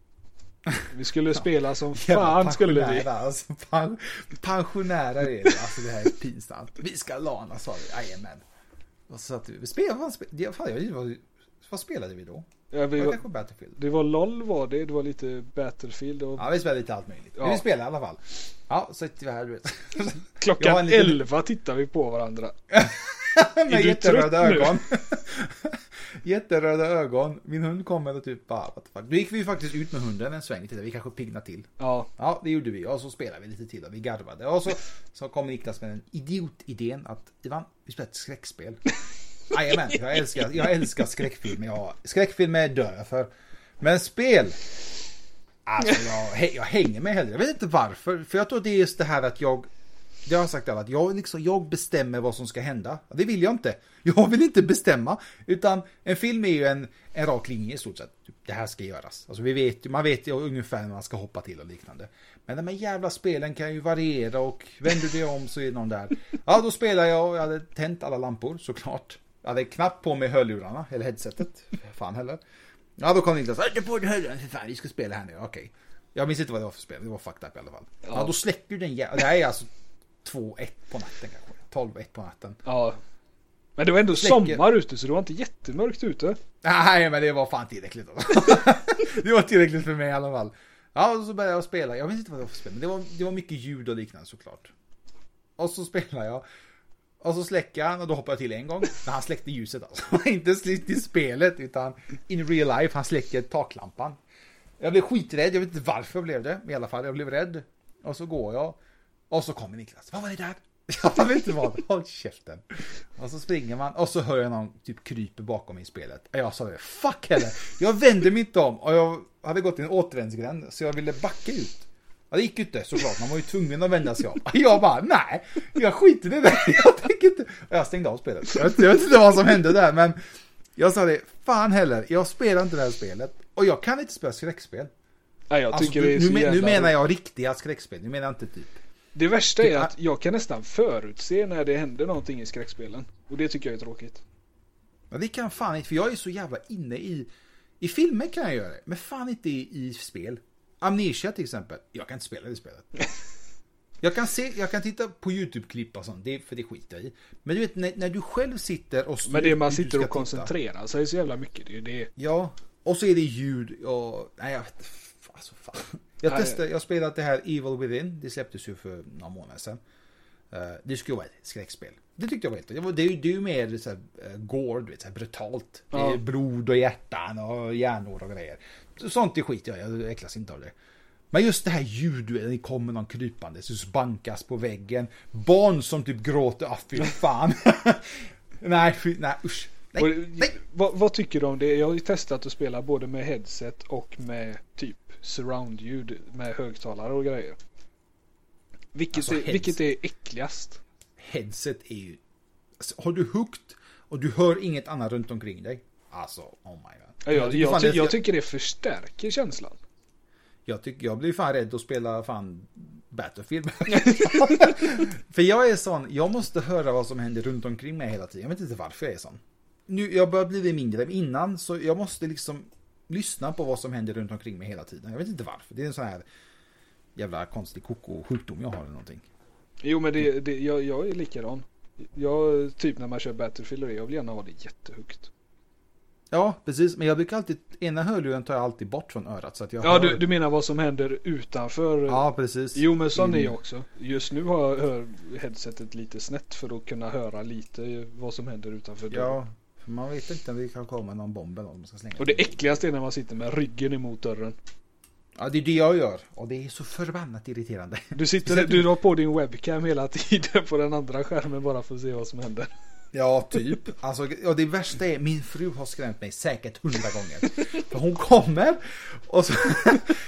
Vi skulle spela som fan skulle vi. Alltså, pensionärer är det. Alltså det här är pinsamt. Vi ska lana, sa vi. Jajamän. Och så att vi spelade. Vad spelade vi då? Ja, kanske Battlefield. Det var LOL var det. Det var lite Battlefield. Och... Ja, vi spelade lite allt möjligt. Ja. Vi spelade i alla fall. Ja, så sitter vi här, du vet. Klockan 11 tittar vi på varandra. Med jätteröda ögon. Jätteröda ögon. Min hund kommer och typ bara, what the fuck. Då gick vi faktiskt ut med hunden en sväng till det. Vi kanske pigna till. Ja, det gjorde vi. Och så spelade vi lite till och vi garvade. Och så kom Niklas med en idiotidén att Ivan, vi spelar ett skräckspel. Jajamän, jag älskar skräckfilm. Skräckfilm är död för. Men spel, alltså jag hänger med hellre. Jag vet inte varför. För jag tror det är just det här att det har jag sagt att jag bestämmer vad som ska hända. Det vill jag inte. Jag vill inte bestämma. Utan en film är ju en rak linje i stort sett. Det här ska göras. Alltså man vet ju ungefär när man ska hoppa till och liknande. Men de här jävla spelen kan ju variera. Och vänder det om så är det någon där. Ja, då spelar jag hade tänt alla lampor såklart. Jag hade knappt på mig hörlurarna. Eller headsetet. Fan heller. Ja, då kom det inte så. Inte på hörlurarna. Fan, vi ska spela här nu. Okej. Jag minns inte vad det var för spel. Det var fucked up i alla fall. Ja, då släcker den jävla... Det här är alltså 2-1 på natten kanske. 12-1 på natten. Ja. Men det var ändå sommar ute så det var inte jättemörkt ute. Nej, men det var fan tillräckligt. Det var tillräckligt för mig i alla fall. Ja, och så började jag spela. Jag vet inte vad det var för spel. Men det var mycket ljud och liknande såklart. Och så spelar jag. Och så släcker han och då hoppar jag till en gång. Men han släckte ljuset alltså. Inte släckt i spelet utan in real life. Han släcker taklampan. Jag blev skiträdd. Jag vet inte varför jag blev det. Men i alla fall, jag blev rädd. Och så går jag. Och så kommer Niklas. Vad var det där? Jag vet inte vad. Håll käften. Och så springer man. Och så hör jag någon typ kryper bakom i spelet. Och jag sa det. Fuck heller. Jag vände mig inte om. Och jag hade gått i en återvändsgränd. Så jag ville backa ut. Ja, det gick ju inte såklart. Man var ju tvungen att vända sig om. Jag bara, nej. Jag skiter i det där. Jag tänker inte. Och jag stängde av spelet. Jag vet inte vad som hände där. Men jag sa det. Fan heller. Jag spelar inte det här spelet. Och jag kan inte spela skräckspel. Nej, jag tycker det är så nu menar jag riktiga skräckspel. Nu menar jag inte typ. Det värsta är att jag kan nästan förutse när det händer någonting i skräckspelen. Och det tycker jag är tråkigt. Ja, det kan fan inte. För jag är så jävla inne i filmer kan jag göra det. Men fan inte i spel. Amnesia till exempel. Jag kan inte spela det spelet. Jag kan titta på YouTube-klipp och sånt. För det skiter jag i. Men du vet när du själv sitter och... Men det man sitter och koncentrerar sig så jävla mycket. Det är ju det. Ja. Och så är det ljud och... Nej, jag vet. Alltså fan. Jag har spelat det här Evil Within. Det släpptes ju för några månader sedan. Det skulle vara ett skräckspel. Det tyckte jag var helt... Det är ju mer så här, gore, du vet, så här brutalt. Ja. Det är blod och hjärtan och hjärnor och grejer. Sånt är skit jag äcklas inte av det. Men just det här ljudet, det kommer någon krypande så bankas på väggen. Barn som typ gråter, fy fan. nej, usch. Nej. Vad tycker du om det? Jag har ju testat att spela både med headset och med typ surround-ljud med högtalare och grejer. Vilket är äckligast? Headset är ju... Alltså, har du hukt och du hör inget annat runt omkring dig? Alltså, oh my god. Jag tycker det förstärker känslan. Jag blir fan rädd att spela fan Battlefield. För jag är sån, jag måste höra vad som händer runt omkring mig hela tiden. Jag vet inte varför jag är sån. Nu, jag börjar bli mindre innan, så jag måste liksom lyssna på vad som händer runt omkring mig hela tiden. Jag vet inte varför. Det är en sån här jävla konstig sjukdom jag har eller någonting. Jo, men jag är likadan. Jag typ när man kör Battlefield och jag vill gärna ha det jättehögt. Ja, precis. Men jag brukar alltid, ena hörluren tar jag alltid bort från örat. Så att jag du menar vad som händer utanför? Ja, precis. Jo, men sån är jag också. Just nu hör headsetet lite snett för att kunna höra lite vad som händer utanför dörren. Ja, för man vet inte om det kan komma någon bomb eller någon ska slänga. Och det äckligaste är när man sitter med ryggen emot dörren. Ja, det är det jag gör. Och det är så förbannat irriterande. Du har på din webcam hela tiden på den andra skärmen bara för att se vad som händer. Ja, typ. Alltså, och det värsta är, min fru har skrämt mig säkert 100 gånger. För hon kommer och så,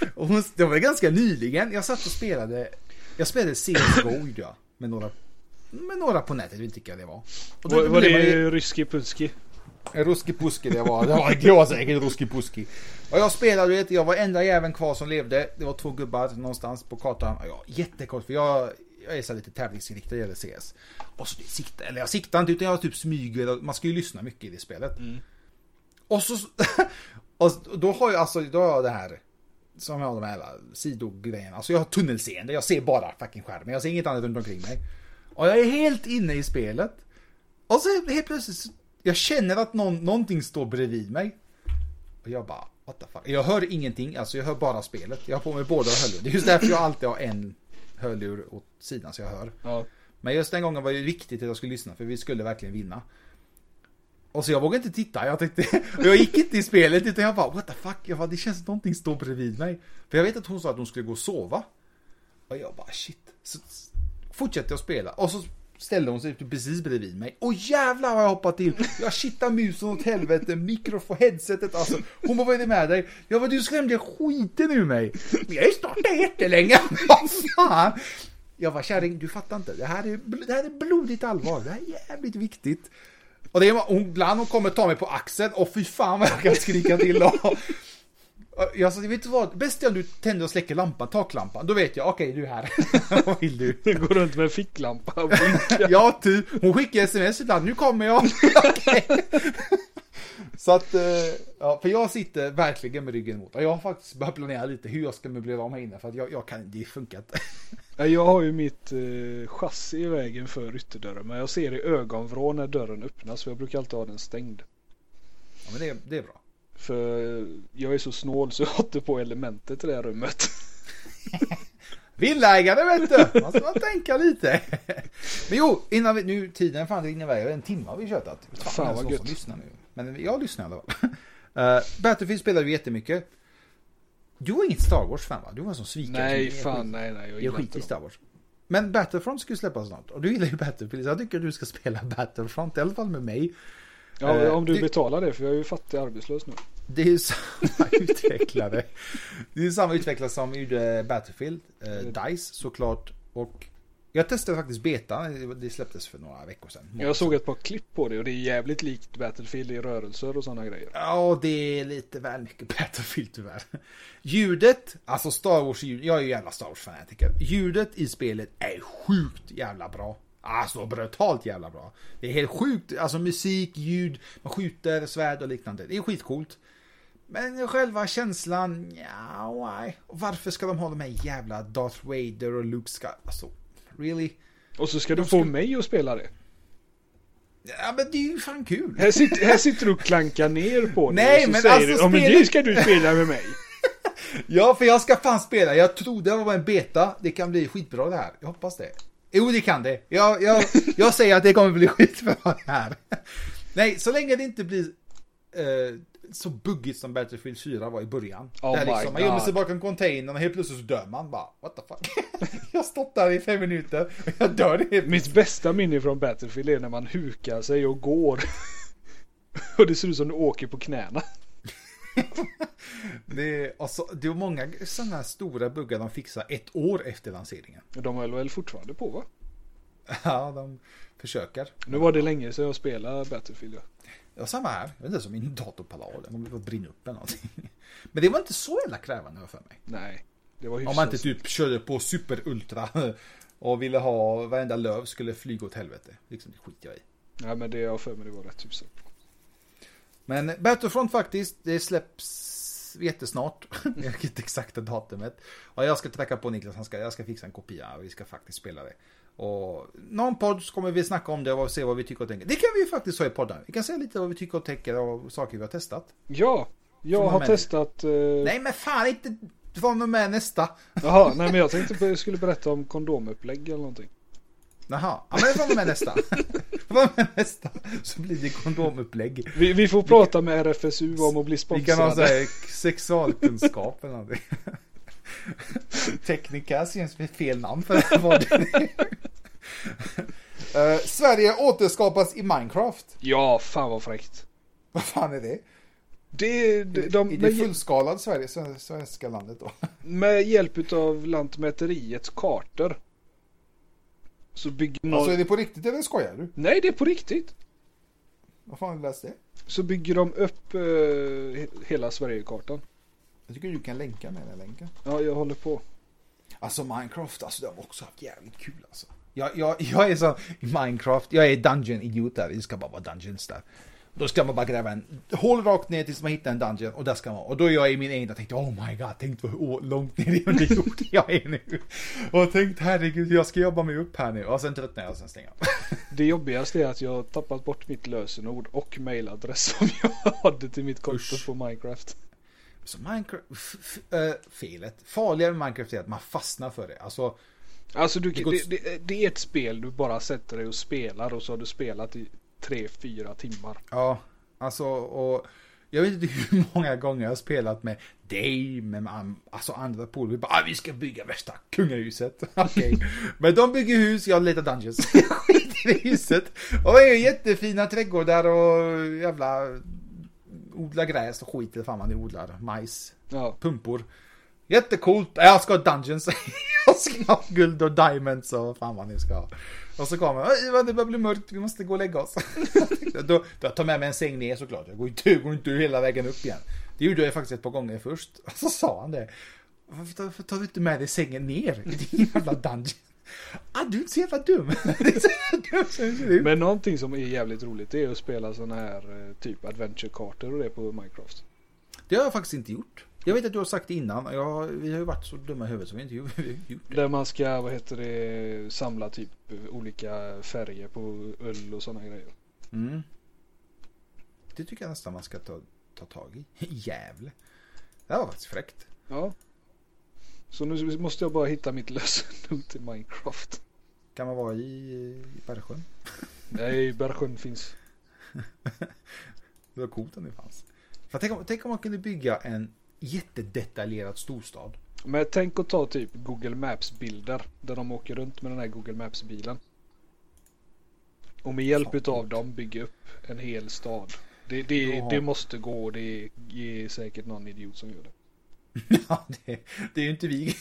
det var ganska nyligen. Jag satt och spelade CSGO med några med några på nätet, vet inte det var. Och var det Ruski Puski? Ruski Puski det var glassäkert Ruski Puski. Och jag spelade, jag var enda jäveln kvar som levde. Det var 2 gubbar någonstans på kartan. Och jättekort, för jag är så lite tävlingsinriktad eller CS. Och så jag siktar inte utan jag typ smyger. Man ska ju lyssna mycket i det spelet. Och så och då har jag det här som jag har de här sidogrejerna. Alltså jag har tunnelseende, jag ser bara fucking skärmen. Jag ser inget annat runt omkring mig. Och jag är helt inne i spelet. Och så helt plötsligt jag känner att någonting står bredvid mig. Och jag bara, what the fuck? Jag hör ingenting, alltså jag hör bara spelet. Jag har på mig båda hörlur. Det är just därför jag alltid har en hörlur åt sidan så jag hör. Ja. Men just den gången var det viktigt att jag skulle lyssna, för vi skulle verkligen vinna. Och så jag vågade inte titta. Jag gick inte i spelet utan jag bara, what the fuck? Det känns som någonting står bredvid mig. För jag vet att hon sa att hon skulle gå och sova. Och jag bara, shit. Så fortsätter jag spela. Och så ställde hon sig precis bredvid mig. Och jävlar vad jag hoppat till. Jag kittar musen åt helvete. Mikrofon, headsetet. Alltså, hon bara, vad är det med dig? Jag bara, du skrämde skiten ur mig. Men jag är snart där jättelänge. Vad fan? Jag bara, kärring, du fattar inte. Det här är blodigt allvar. Det här är jävligt viktigt. Och det är ibland hon kommer ta mig på axeln. Och fy fan vad jag kan skrika till då. Jag sa, vet du vad? Bäst är om du tänder och släcker lampan, taklampan. Då vet jag, okej, du är här. Vad vill du? Går runt med en ficklampa och blinkar. Ja, hon skickar sms ibland. Nu kommer jag. Okej. Så att, ja, för jag sitter verkligen med ryggen emot. Och jag har faktiskt börjat planera lite hur jag ska möblera om här inne. För att jag kan, det funkar inte. Jag har ju mitt chassi i vägen för ytterdörren. Men jag ser i ögonvrå när dörren öppnas. För jag brukar alltid ha den stängd. Ja, men det är bra. För jag är så snål så jag håller på elementet i det här rummet. Villägare, vet du. Man ska tänka lite. Men jo, innan nu tiden fan rinner iväg. En timme har vi kört. Fan vad gött. Lyssnar nu. Men jag lyssnar i alla fall. Battlefield spelar vi jättemycket. Du var inget Star Wars-fan, va? Du var som svikare. Nej, fan, nej. Jag skit i Star Wars. Men Battlefront ska ju släppas snart. Och du gillar ju Battlefield. Så jag tycker du ska spela Battlefront. I alla fall med mig. Ja, om du betalar det, för jag är ju fattig arbetslös nu. Det är ju samma utvecklare. Det är ju samma utvecklare som gjorde Battlefield. DICE såklart. Och jag testade faktiskt beta. Det släpptes för några veckor sedan. Jag såg ett par klipp på det och det är jävligt likt Battlefield i rörelser och sådana grejer. Ja, det är lite väl mycket Battlefield tyvärr. Ljudet, alltså Star Wars ljud. Jag är ju jävla Star Wars-fan, jag tycker. Ljudet i spelet är sjukt jävla bra. Alltså brutalt jävla bra. Det är helt sjukt, alltså musik, ljud, man skjuter, svärd och liknande. Det är skitcoolt. Men själva känslan, ja, varför ska de ha de här jävla Darth Vader och Luke Skywalker? Alltså, really? Och så ska du få mig att spela det. Ja, men det är ju fan kul. Här sitter du och klankar ner på det. Nej, men alltså men nu ska du spela med mig. Ja, för jag ska fan spela. Jag trodde det var en beta. Det kan bli skitbra det här. Jag hoppas det. Jo, det kan det. Jag säger att det kommer bli skitbra det här. Nej, så länge det inte blir så buggigt som Battlefield 4 var i början. Där liksom, man gömmer sig bakom containern och helt plötsligt så dör man. Bara, what the fuck? Jag har stått där i 5 minuter och jag dör. Mitt bästa minne från Battlefield är när man hukar sig och går. Och det ser ut som du åker på knäna. Det var många sådana här stora buggar de fixar 1 år efter lanseringen. De håller väl fortfarande på, va? Ja, de försöker. Nu var det länge sedan jag spelade Battlefield. Ja, samma här. Jag vet inte, som min dator pallar. Den kommer att brinna upp eller någonting. Men det var inte så jävla krävande för mig. Nej, det var hyfsat. Om man inte typ körde på super ultra och ville ha varenda löv skulle flyga åt helvete. Liksom, det skiter jag i. Nej, men det jag för mig det var rätt hyfsat. Men Battlefront faktiskt, det släpps jättesnart. Jag vet inte exakta datumet. Och jag ska tacka på Niklas, jag ska fixa en kopia och vi ska faktiskt spela det. Och någon podd kommer vi snacka om det och se vad vi tycker och tänker. Det kan vi faktiskt ha i podden. Vi kan säga lite vad vi tycker och tänker och saker vi har testat. Ja, jag har testat... Nej, men fan inte var med nästa. Jaha, nej men jag tänkte att jag skulle berätta om kondomupplägg eller någonting. Jaha, ja, men det var med nästa. Så blir det kondomupplägg. Vi får prata med RFSU om att bli sponsrade. Vi kan ha så här sexualkunskap eller någonting. Teknika känns med fel namn för det. Sverige återskapas i Minecraft. Ja, fan vad fräckt. Vad fan är det? Det är fullskalad svenska landet då. Med hjälp av Lantmäteriets kartor Så bygger Alltså är det på riktigt eller skojar du? Nej, det är på riktigt. Vad fan har du läst det? Så bygger de upp hela Sverigekartan. Jag tycker du kan länka med den länken. Ja, jag håller på. Alltså Minecraft, alltså det har också haft jävligt kul alltså. Jag är så i Minecraft, jag är dungeon-idiot där, det ska bara vara dungeons där. Då ska man bara gräva en hål rakt ner tills man hittar en dungeon och där ska man. Och då är jag i min egen och tänkte, oh my god, tänk vad långt ner i under jord jag är nu. Och tänkt, herregud, jag ska jobba mig upp här nu. Och sen tröttnar jag och sen stänger jag. Det jobbigaste är att jag har tappat bort mitt lösenord och mailadress som jag hade till mitt konto på Minecraft. Så Minecraft, felet, farligare med Minecraft är att man fastnar för det. Alltså det är ett spel du bara sätter dig och spelar och så har du spelat i 3-4 timmar. Ja, alltså och jag vet inte hur många gånger jag har spelat med dig, med alltså andra polare. Vi ska bygga värsta kungahuset. Okej. Men de bygger hus, jag letar dungeons. Jag skiter i huset. Och det är jättefina trädgårdar och jävla odla gräs och skit eller fan man odlar. Majs, pumpor. Jättecoolt. Jag ska ha dungeons. Jag ska ha guld och diamonds och fan vad ni ska ha. Och så kommer det börjar bli mörkt, vi måste gå och lägga oss. då tar med mig en säng ner såklart. Jag går inte hela vägen upp igen. Det gjorde jag faktiskt ett par gånger först. Och så sa han det. Varför tar du inte med dig sängen ner i din jävla dungeon? Du är inte så jävla dum. Men någonting som är jävligt roligt är att spela såna här typ adventure-kartor och det på Minecraft. Det har jag faktiskt inte gjort. Jag vet att du har sagt det innan. Vi har ju varit så dumma i huvudet som vi inte gjort det. Där man ska, samla typ olika färger på ull och såna grejer. Mm. Det tycker jag nästan man ska ta tag i. Jävlar. Det var faktiskt fräckt. Ja. Så nu måste jag bara hitta mitt lösenord till Minecraft. Kan man vara i Bergsjön? Nej, Bergsjön finns. Det var coolt om det fanns. För tänk om man kunde bygga en jättedetaljerad storstad. Men tänk att ta typ Google Maps-bilder där de åker runt med den här Google Maps-bilen. Och med hjälp av dem bygga upp en hel stad. Det måste gå, det är säkert någon idiot som gör det. Ja, det är ju inte vi.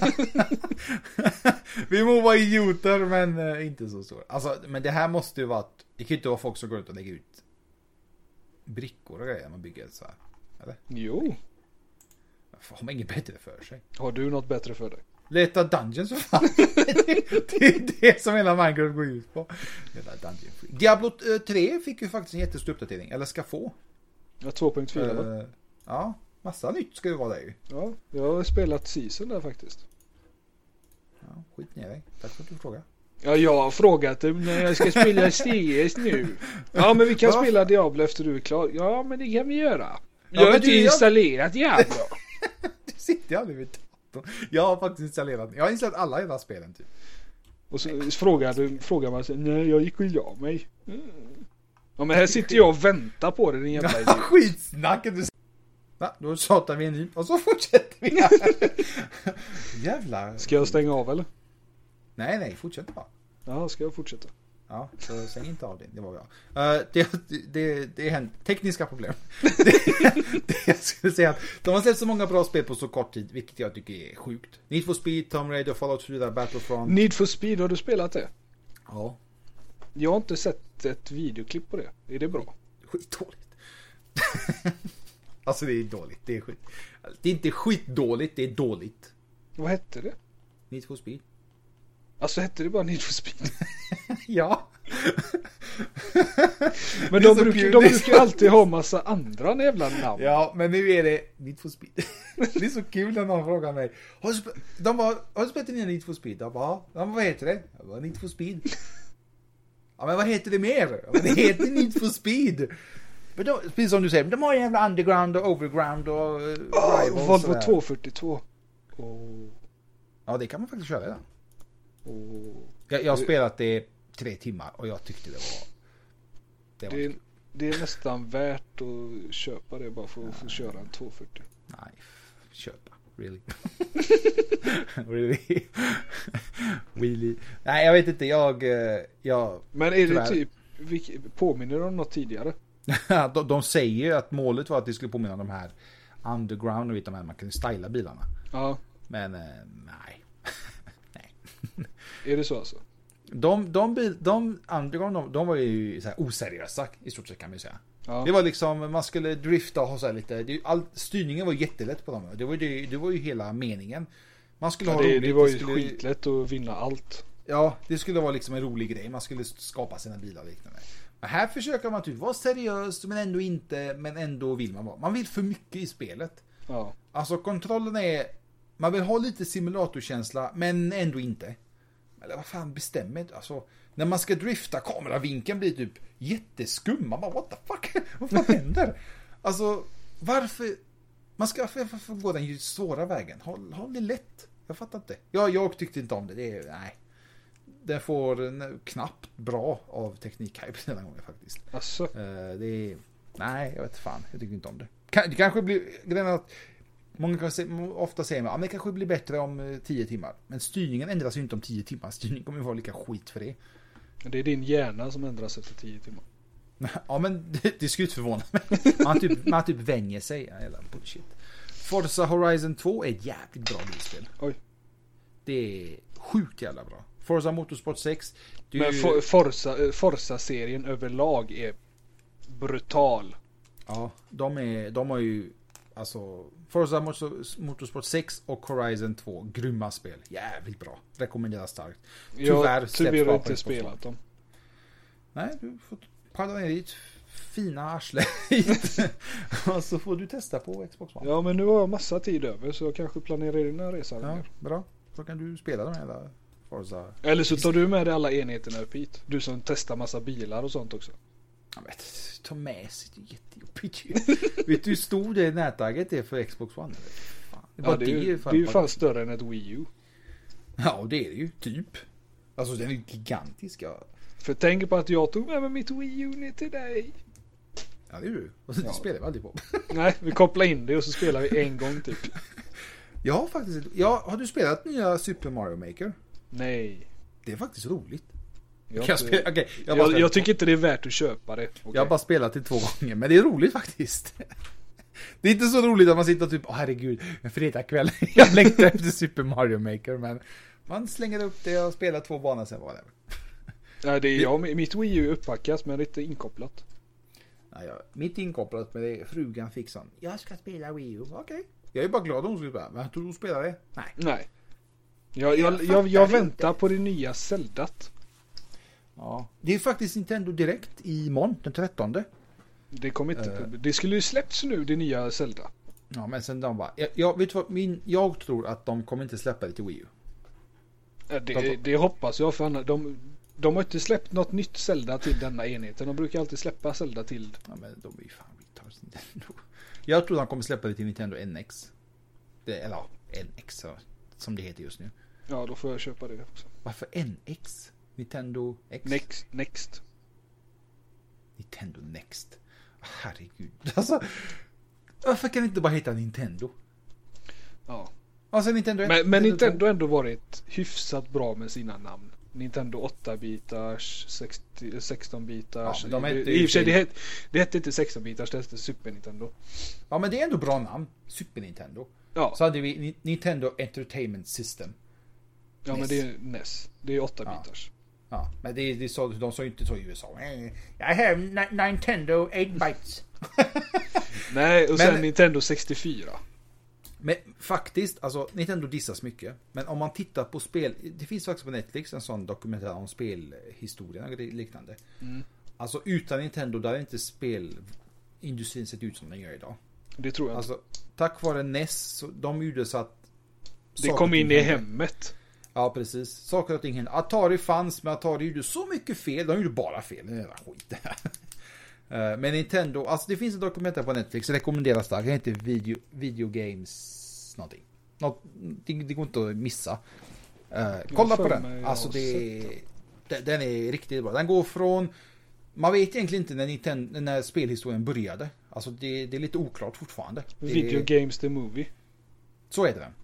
Vi må vara idioter, men inte så stora. Alltså, men det här måste ju vara att det kan ju inte vara folk som går ut och lägger ut brickor och grejer man bygger så här, eller? Jo. Har man inget bättre för sig? Har du något bättre för dig? Leta dungeons för fan. Det är det som hela Minecraft går ut på. Diablo 3 fick ju faktiskt en jättestor uppdatering. Eller ska få. Ja, 2.4 va? Ja, massa nytt ska det vara där ju. Ja, jag har spelat season där faktiskt. Ja, skit ner dig. Tack för att du frågar. Ja, jag har frågat när jag ska spela CS nu. Ja, men vi kan spela Diablo efter du är klar. Ja, men det kan vi göra. Jag har inte installerat Diablo. Du sitter ju aldrig vid datorn. Jag har faktiskt installerat. Jag har installerat alla hela spelen typ. Och så frågar man sig, nej jag gick och la mig. Ja, men här sitter jag och väntar på det, din jävla idé. Skitsnacket du. Va? Då tjatar vi en ny och så fortsätter vi här. Jävlar. Ska jag stänga av eller? Nej, fortsätt bara. Ja, ska jag fortsätta? Ja, så stäng inte av det. Det var bra. Det är tekniska problem. Jag skulle säga att de har släppt så många bra spel på så kort tid, vilket jag tycker är sjukt. Need for Speed, Tomb Raider, Fallout 4, Battlefront. Need for Speed, har du spelat det? Ja. Jag har inte sett ett videoklipp på det. Är det bra? Skitdåligt. Alltså det är dåligt. Det är skit. Det är inte skitdåligt, det är dåligt. Vad hette det? Need for Speed. Alltså hette det bara Need for Speed? Ja. Men de brukar ju alltid ha massa andra jävla namn. Ja, men nu är det Need for Speed. Det är så kul när någon frågar mig. Har du spelat in Need for Speed? Jag bara, vad heter det? Jag bara, Need for Speed. Ja, men vad heter det mer? Ja, men det heter Need for Speed. Men då, precis som du säger, de har ju jävla underground och overground och rivals. Volvo 242. Ja, det kan man faktiskt köra redan. Jag har spelat det 3 timmar och jag tyckte det är nästan värt att köpa det bara för att få köra en 240. Nej, köpa. Really? Really? Nej, jag vet inte. Jag men är det typ påminner om något tidigare? de säger att målet var att det skulle påminna om de här underground och vet man kan styla bilarna. Ja. Men nej. Är det så alltså? De andra de var ju så här oseriösa i stort sett kan man ju säga. Ja. Det var liksom, man skulle drifta och ha så här lite, styrningen var jättelätt på dem. Det var ju hela meningen. Man skulle ha roligt. Det var ju skitlätt att vinna allt. Ja, det skulle vara liksom en rolig grej. Man skulle skapa sina bilar och liknande. Men här försöker man typ vara seriös men ändå inte, men ändå vill man vara. Man vill för mycket i spelet. Ja. Alltså kontrollen är, man vill ha lite simulatorkänsla men ändå inte. Eller vad fan bestämmer, alltså när man ska drifta, kameravinkeln blir typ jätteskum. Man bara, what the fuck? Vad fan händer? Alltså, varför man ska varför gå den svåra vägen? Håll det lätt. Jag fattar inte. Jag tyckte inte om det. Nej. Den får knappt bra av teknikhype den här gången faktiskt. Asså? Nej, jag vet fan. Jag tycker inte om det. Det kanske blir grejen att många ofta säger man, det kanske blir bättre om 10 timmar. Men styrningen ändras ju inte om 10 timmar. Styrningen kommer ju vara lika skit för det. Det är din hjärna som ändras efter 10 timmar. Ja, men det skulle inte förvåna mig. Man typ vänjer sig. Jävla bullshit. Forza Horizon 2 är ett jävligt bra bilspel. Oj. Det är sjukt jävla bra. Forza Motorsport 6. Men Forza-serien överlag är brutal. Ja, de har ju alltså Forza Motorsport 6 och Horizon 2 grymma spel. Jävligt bra. Rekommenderar starkt. Tyvärr inte spelat dem. Nej, du får padda ner ditt fina arsle och så får du testa på Xbox One. Ja, men nu har jag massa tid över så jag kanske planerar in en resa. Ja, bra. Så kan du spela de här Forza. Eller så tar du med dig alla enheterna upp hit. Du som testar massa bilar och sånt också. Ja, men ta med sig, det är jättejobbigt. Vet du hur stor det nätagget är för Xbox One? Det är ju fan större än ett Wii U. Ja, det är det ju, typ. Alltså den är ju gigantisk. Ja. För tänk på att jag tog med mig mitt Wii U ner till dig. Ja, det är du. Och så spelar vi aldrig på. Nej, vi kopplar in det och så spelar vi en gång typ. Jag har faktiskt... har du spelat nya Super Mario Maker? Nej. Det är faktiskt roligt. Jag tycker inte det är värt att köpa det. Okay. Jag har bara spelat det 2 gånger, men det är roligt faktiskt. Det är inte så roligt att man sitter och typ, herregud, en fredagkväll. Jag längtar efter Super Mario Maker, men man slänger upp det och spelar 2 banor sen var det. Ja, mitt Wii U är uppackat men inte inkopplat. Ja, mitt inkopplat, men det frugan fick sån. Jag ska spela Wii U, okej. Jag är bara glad om hon skulle spela, men tror du spelar det? Nej. Jag väntar på det nya Zeldat. Ja, det är faktiskt Nintendo Direkt i morgon, den 13. Det kommer inte det skulle ju släppts nu, det nya Zelda. Ja, men sen de bara... vet du vad, jag tror att de kommer inte släppa det till Wii U. Det hoppas jag, för de har inte släppt något nytt Zelda till denna enheten. De brukar alltid släppa Zelda till... Ja, men de är ju fan retards Nintendo. Jag tror de kommer släppa det till Nintendo NX. Eller NX, som det heter just nu. Ja, då får jag köpa det också. Varför NX? Nintendo X? Next. Nintendo Next. Herregud. Alltså, varför kan det inte bara heta Nintendo? Ja. Alltså, Nintendo men Nintendo har ändå varit hyfsat bra med sina namn. Nintendo 8-bitars, 16-bitars. Ja, i och för sig, det hette inte 16-bitars, det hette Super Nintendo. Ja, men det är ändå bra namn. Super Nintendo. Ja. Så hade vi Nintendo Entertainment System. Ja, NES. Men det är NES. Det är 8-bitars. Ja, men de sa inte så i USA. I have Nintendo 8-bytes. Nej, och sen Nintendo 64. Men faktiskt, alltså Nintendo dissas mycket. Men om man tittar på spel, det finns faktiskt på Netflix en sån dokumentär om spelhistorien och liknande. Alltså utan Nintendo där är inte spelindustrin sett ut som den gör idag. Det tror jag. Alltså tack vare NES, de gjorde så att det kom in i hemmet. Ja, precis. Saker och ting hände. Atari fanns, men Atari gjorde så mycket fel. De gjorde bara fel. Det är skit. Men Nintendo, alltså det finns en dokumentär på Netflix, rekommenderas starkt. Det heter Video Games någonting. Det går inte att missa. Kolla på den. Alltså den är riktigt bra. Den går från, man vet egentligen inte när spelhistorien började. Alltså det är lite oklart fortfarande. Video Games the Movie. Så heter den.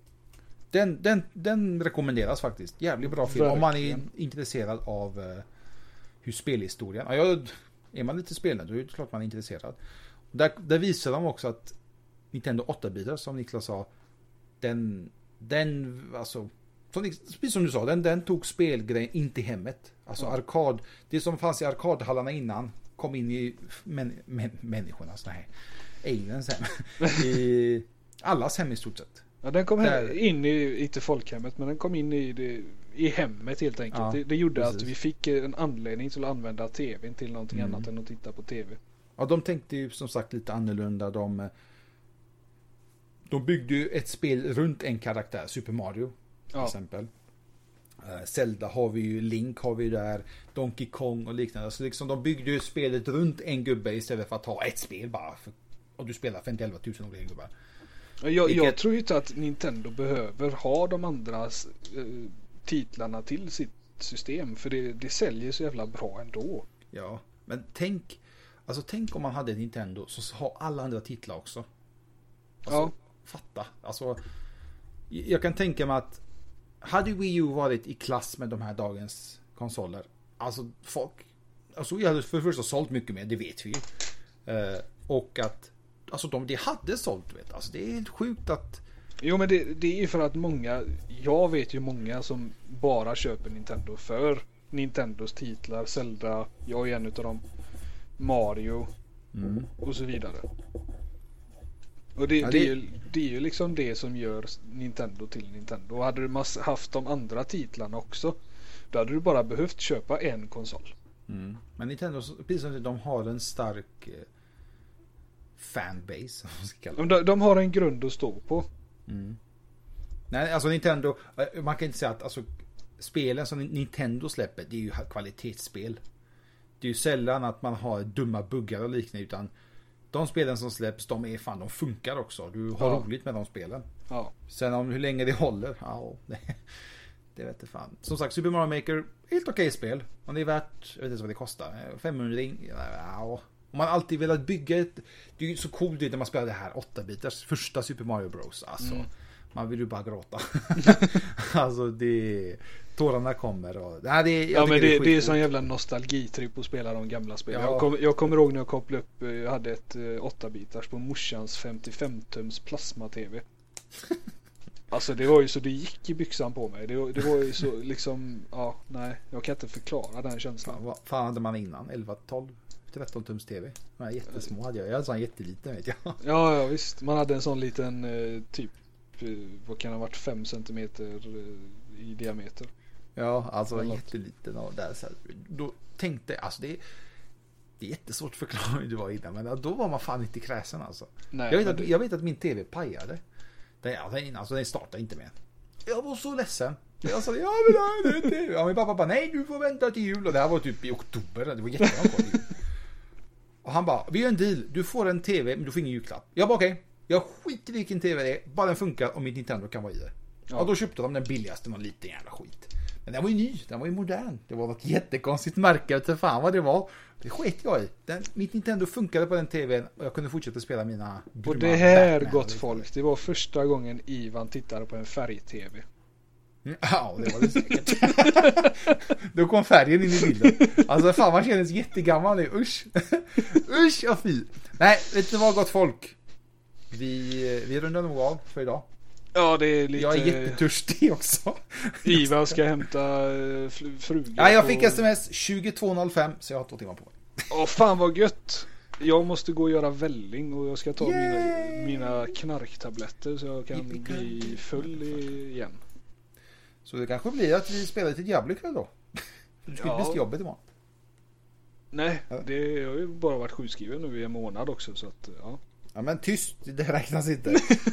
Den rekommenderas faktiskt. Jävligt bra film. Om man är intresserad av hur spelhistorien. Är man lite spelnörd, då är det klart man är intresserad. Där visar de också att Nintendo 8-bitar, som Niklas sa, den alltså Precis som du sa, den tog spelgrejen in till hemmet. Alltså arkad, det som fanns i arkadhallarna innan kom in i människornas, nej, aliens hem. I allas hem i stort sett. Ja, den kom in i, inte folkhemmet, men den kom in i hemmet helt enkelt. Ja, det gjorde precis. att vi fick en anledning till att använda tvn till någonting annat än att titta på tv. Ja, de tänkte ju som sagt lite annorlunda. De byggde ju ett spel runt en karaktär, Super Mario till exempel. Zelda har vi ju, Link har vi där, Donkey Kong och liknande. Så liksom de byggde ju spelet runt en gubbe istället för att ha ett spel bara. Och du spelar 51 000 olika gubbar. Jag tror ju inte att Nintendo behöver ha de andra titlarna till sitt system. För det säljer så jävla bra ändå. Ja, men tänk om man hade Nintendo så har alla andra titlar också. Alltså, fatta. Alltså, jag kan tänka mig att hade Wii U varit i klass med de här dagens konsoler, alltså folk, alltså jag hade för det första sålt mycket mer, det vet vi ju. Och att alltså det hade sålt, vet. Alltså det är helt sjukt att... Jo, men det är ju för att jag vet ju många som bara köper Nintendo för Nintendos titlar, Zelda, jag är en utav dem, Mario och så vidare. Och det är ju liksom det som gör Nintendo till Nintendo. Och hade du haft de andra titlarna också, då hade du bara behövt köpa en konsol. Men Nintendo, precis som de har en stark fanbase, om man ska kalla det. De har en grund att stå på. Nej, alltså Nintendo, man kan inte säga att alltså, spelen som Nintendo släpper, det är ju kvalitetsspel. Det är ju sällan att man har dumma buggar och liknande, utan de spelen som släpps, de funkar också. Du har roligt med de spelen. Ja. Sen om hur länge det håller, det vet jag fan. Som sagt, Super Mario Maker, helt okej spel. Om det är värt, jag vet inte vad det kostar, 500. Om man alltid velat bygga det är ju så coolt när man spelar det här 8-bitars första Super Mario Bros. Alltså, man vill ju bara gråta. Alltså tårarna kommer och det är sån jävla nostalgitripp att spela de gamla spelen. Ja. Jag kommer ihåg när jag kopplade upp, jag hade ett 8-bitars på morsans 55-tums plasma-tv. Alltså det var ju så det gick i byxan på mig. Det var ju så liksom, jag kan inte förklara den känslan. Vad fan hade man innan? 11, 12, 13 tums tv? De här jättesmå hade jag. Jag hade en sån jätteliten, vet jag. Ja, visst. Man hade en sån liten typ, vad kan det ha varit, 5 centimeter i diameter. Ja, alltså jätteliten och där så här, då tänkte jag, alltså det är jättesvårt att förklara hur det var innan, men då var man fan inte kräsen alltså. Nej, jag vet att min tv pajade. Den startade inte med. Jag var så ledsen. Jag sa, min pappa bara, nej, du får vänta till jul. Och det här var typ i oktober, det var jättelångt. Och han bara, vi gör en deal, du får en tv men du får ingen julklapp. Jag bara okej. Jag skiter i vilken tv det är, bara den funkar och mitt Nintendo kan vara i det. Ja, då köpte de den billigaste, någon liten jävla skit. Men den var ju ny, den var ju modern. Det var ett jättekonstigt märke, jag vet inte fan vad det var. Det sket jag i. Mitt Nintendo funkade på den tvn och jag kunde fortsätta spela mina... Och det här, gott folk, det var första gången Ivan tittade på en färg-tv. Ja, det var det säkert. Då kom färgen in i bilden. Alltså fan, man kändes jättegammal nu. Usch. Usch och fy. Nej, vet du vad, gott folk? Vi rundar nog av för idag. Ja, det är lite... Jag är jättetörstig också. Ivan ska hämta frugan. Ja, jag fick sms 22.05 så jag har 2 timmar på mig. Fan vad gött. Jag måste gå och göra välling och jag ska ta mina knarktabletter så jag kan bli full igen. Så det kanske blir att vi spelar lite Diablo ikväll då. Du ska inte bli jobbet imorgon. Nej, det har ju bara varit sjukskriven nu i en månad också så att Ja, men tyst, det räknas inte.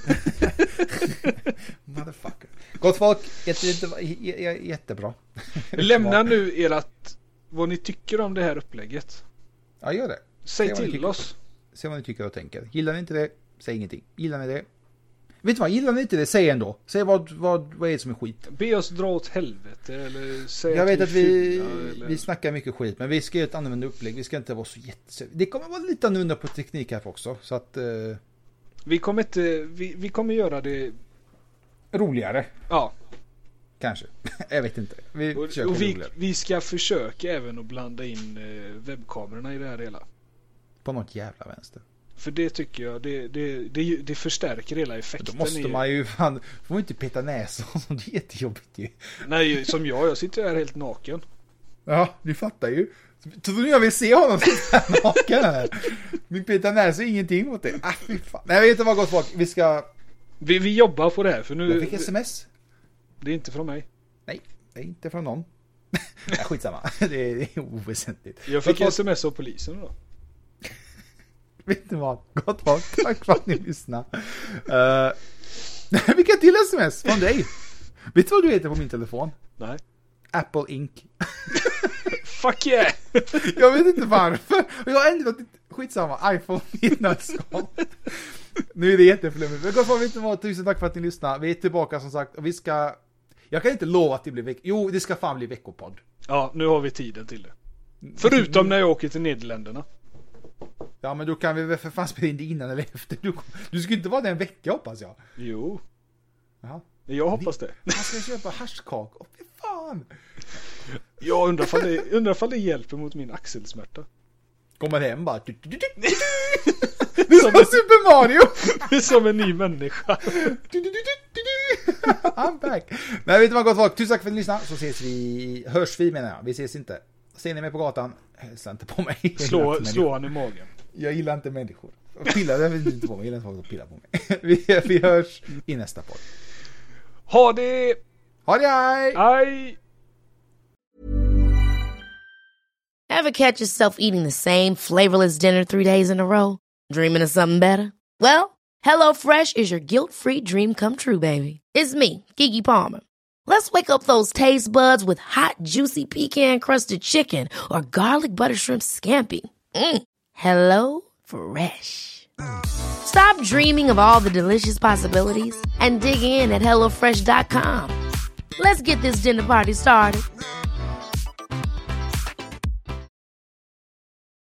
Motherfucker. Gott folk, jättebra. Lämna nu vad ni tycker om det här upplägget. Ja, gör det. Säg till oss. Se vad ni tycker och tänker. Gillar ni inte det, säg ingenting. Gillar ni det? Vet du vad, gillar ni inte det, säg ändå. Säg vad är det som är skit. Be oss dra åt helvete eller säg jag vet att vi snackar mycket skit, men vi ska göra ett annorlunda upplägg. Vi ska inte vara så det kommer vara lite annorlunda på teknik här också, så att vi kommer göra det roligare. Ja. Kanske. Jag vet inte. Vi ska försöka även att blanda in webbkamerorna i det här hela. På något jävla vänster. För det tycker jag, det förstärker hela effekten. Då måste man ju fan, får man inte peta näsan, det är jättejobbigt ju. Nej, som jag sitter här helt naken. Ja, du fattar ju. Tror du jag vill se honom sitta här naken här? Min peta näsa är ingenting mot det. Fy fan. Nej, jag vet inte vad gott folk, vi ska... Vi jobbar på det här, för nu... Jag fick sms. Det är inte från mig. Nej, det är inte från någon. Nej, skitsamma, det är oväsentligt. Jag fick sms av polisen då. Vet du vad? Gott folk, tack för att ni lyssnar. Vilka till sms från dig? Vet du vad du heter på min telefon? Nej. Apple Inc. Fuck yeah! Jag vet inte varför. Jag har ändå skitsamma, iPhone i ett nötskal. Nu är det jätteflummigt. Men gott folk, vet du vad? Tusen tack för att ni lyssnar. Vi är tillbaka som sagt. Och vi ska... Jag kan inte lova att det blir Jo, det ska fan bli veckopodd. Ja, nu har vi tiden till det. Förutom när jag åker till Nederländerna. Ja, men då kan vi väl för fan spela in det innan eller efter. Du ska inte vara där en vecka, hoppas jag. Jo. Jaha. Jag hoppas det. Jag ska köpa haschkak. Åh, fy fan. Jag undrar fall det hjälper mot min axelsmärta. Kommer hem bara. Det är som Super Mario. Det är som en ny människa. I'm back. Men vet du vad gott folk. Tusen tack för att ni lyssnar. Så hörs vi menar jag. Vi ses inte. Ser ni mig på gatan? Hälsa inte på mig. Slå han i magen. Jag gillar inte människor. Pillar inte på mig. Jag gillar inte folk som pillar på mig. Vi hörs i nästa podd. Ha det! Hej! Hej! Ever catch yourself eating the same flavorless dinner 3 days in a row? Dreaming of something better? Well, HelloFresh is your guilt-free dream come true, baby. It's me, Keke Palmer. Let's wake up those taste buds with hot, juicy pecan-crusted chicken or garlic butter shrimp scampi. Hello Fresh. Stop dreaming of all the delicious possibilities and dig in at HelloFresh.com. Let's get this dinner party started.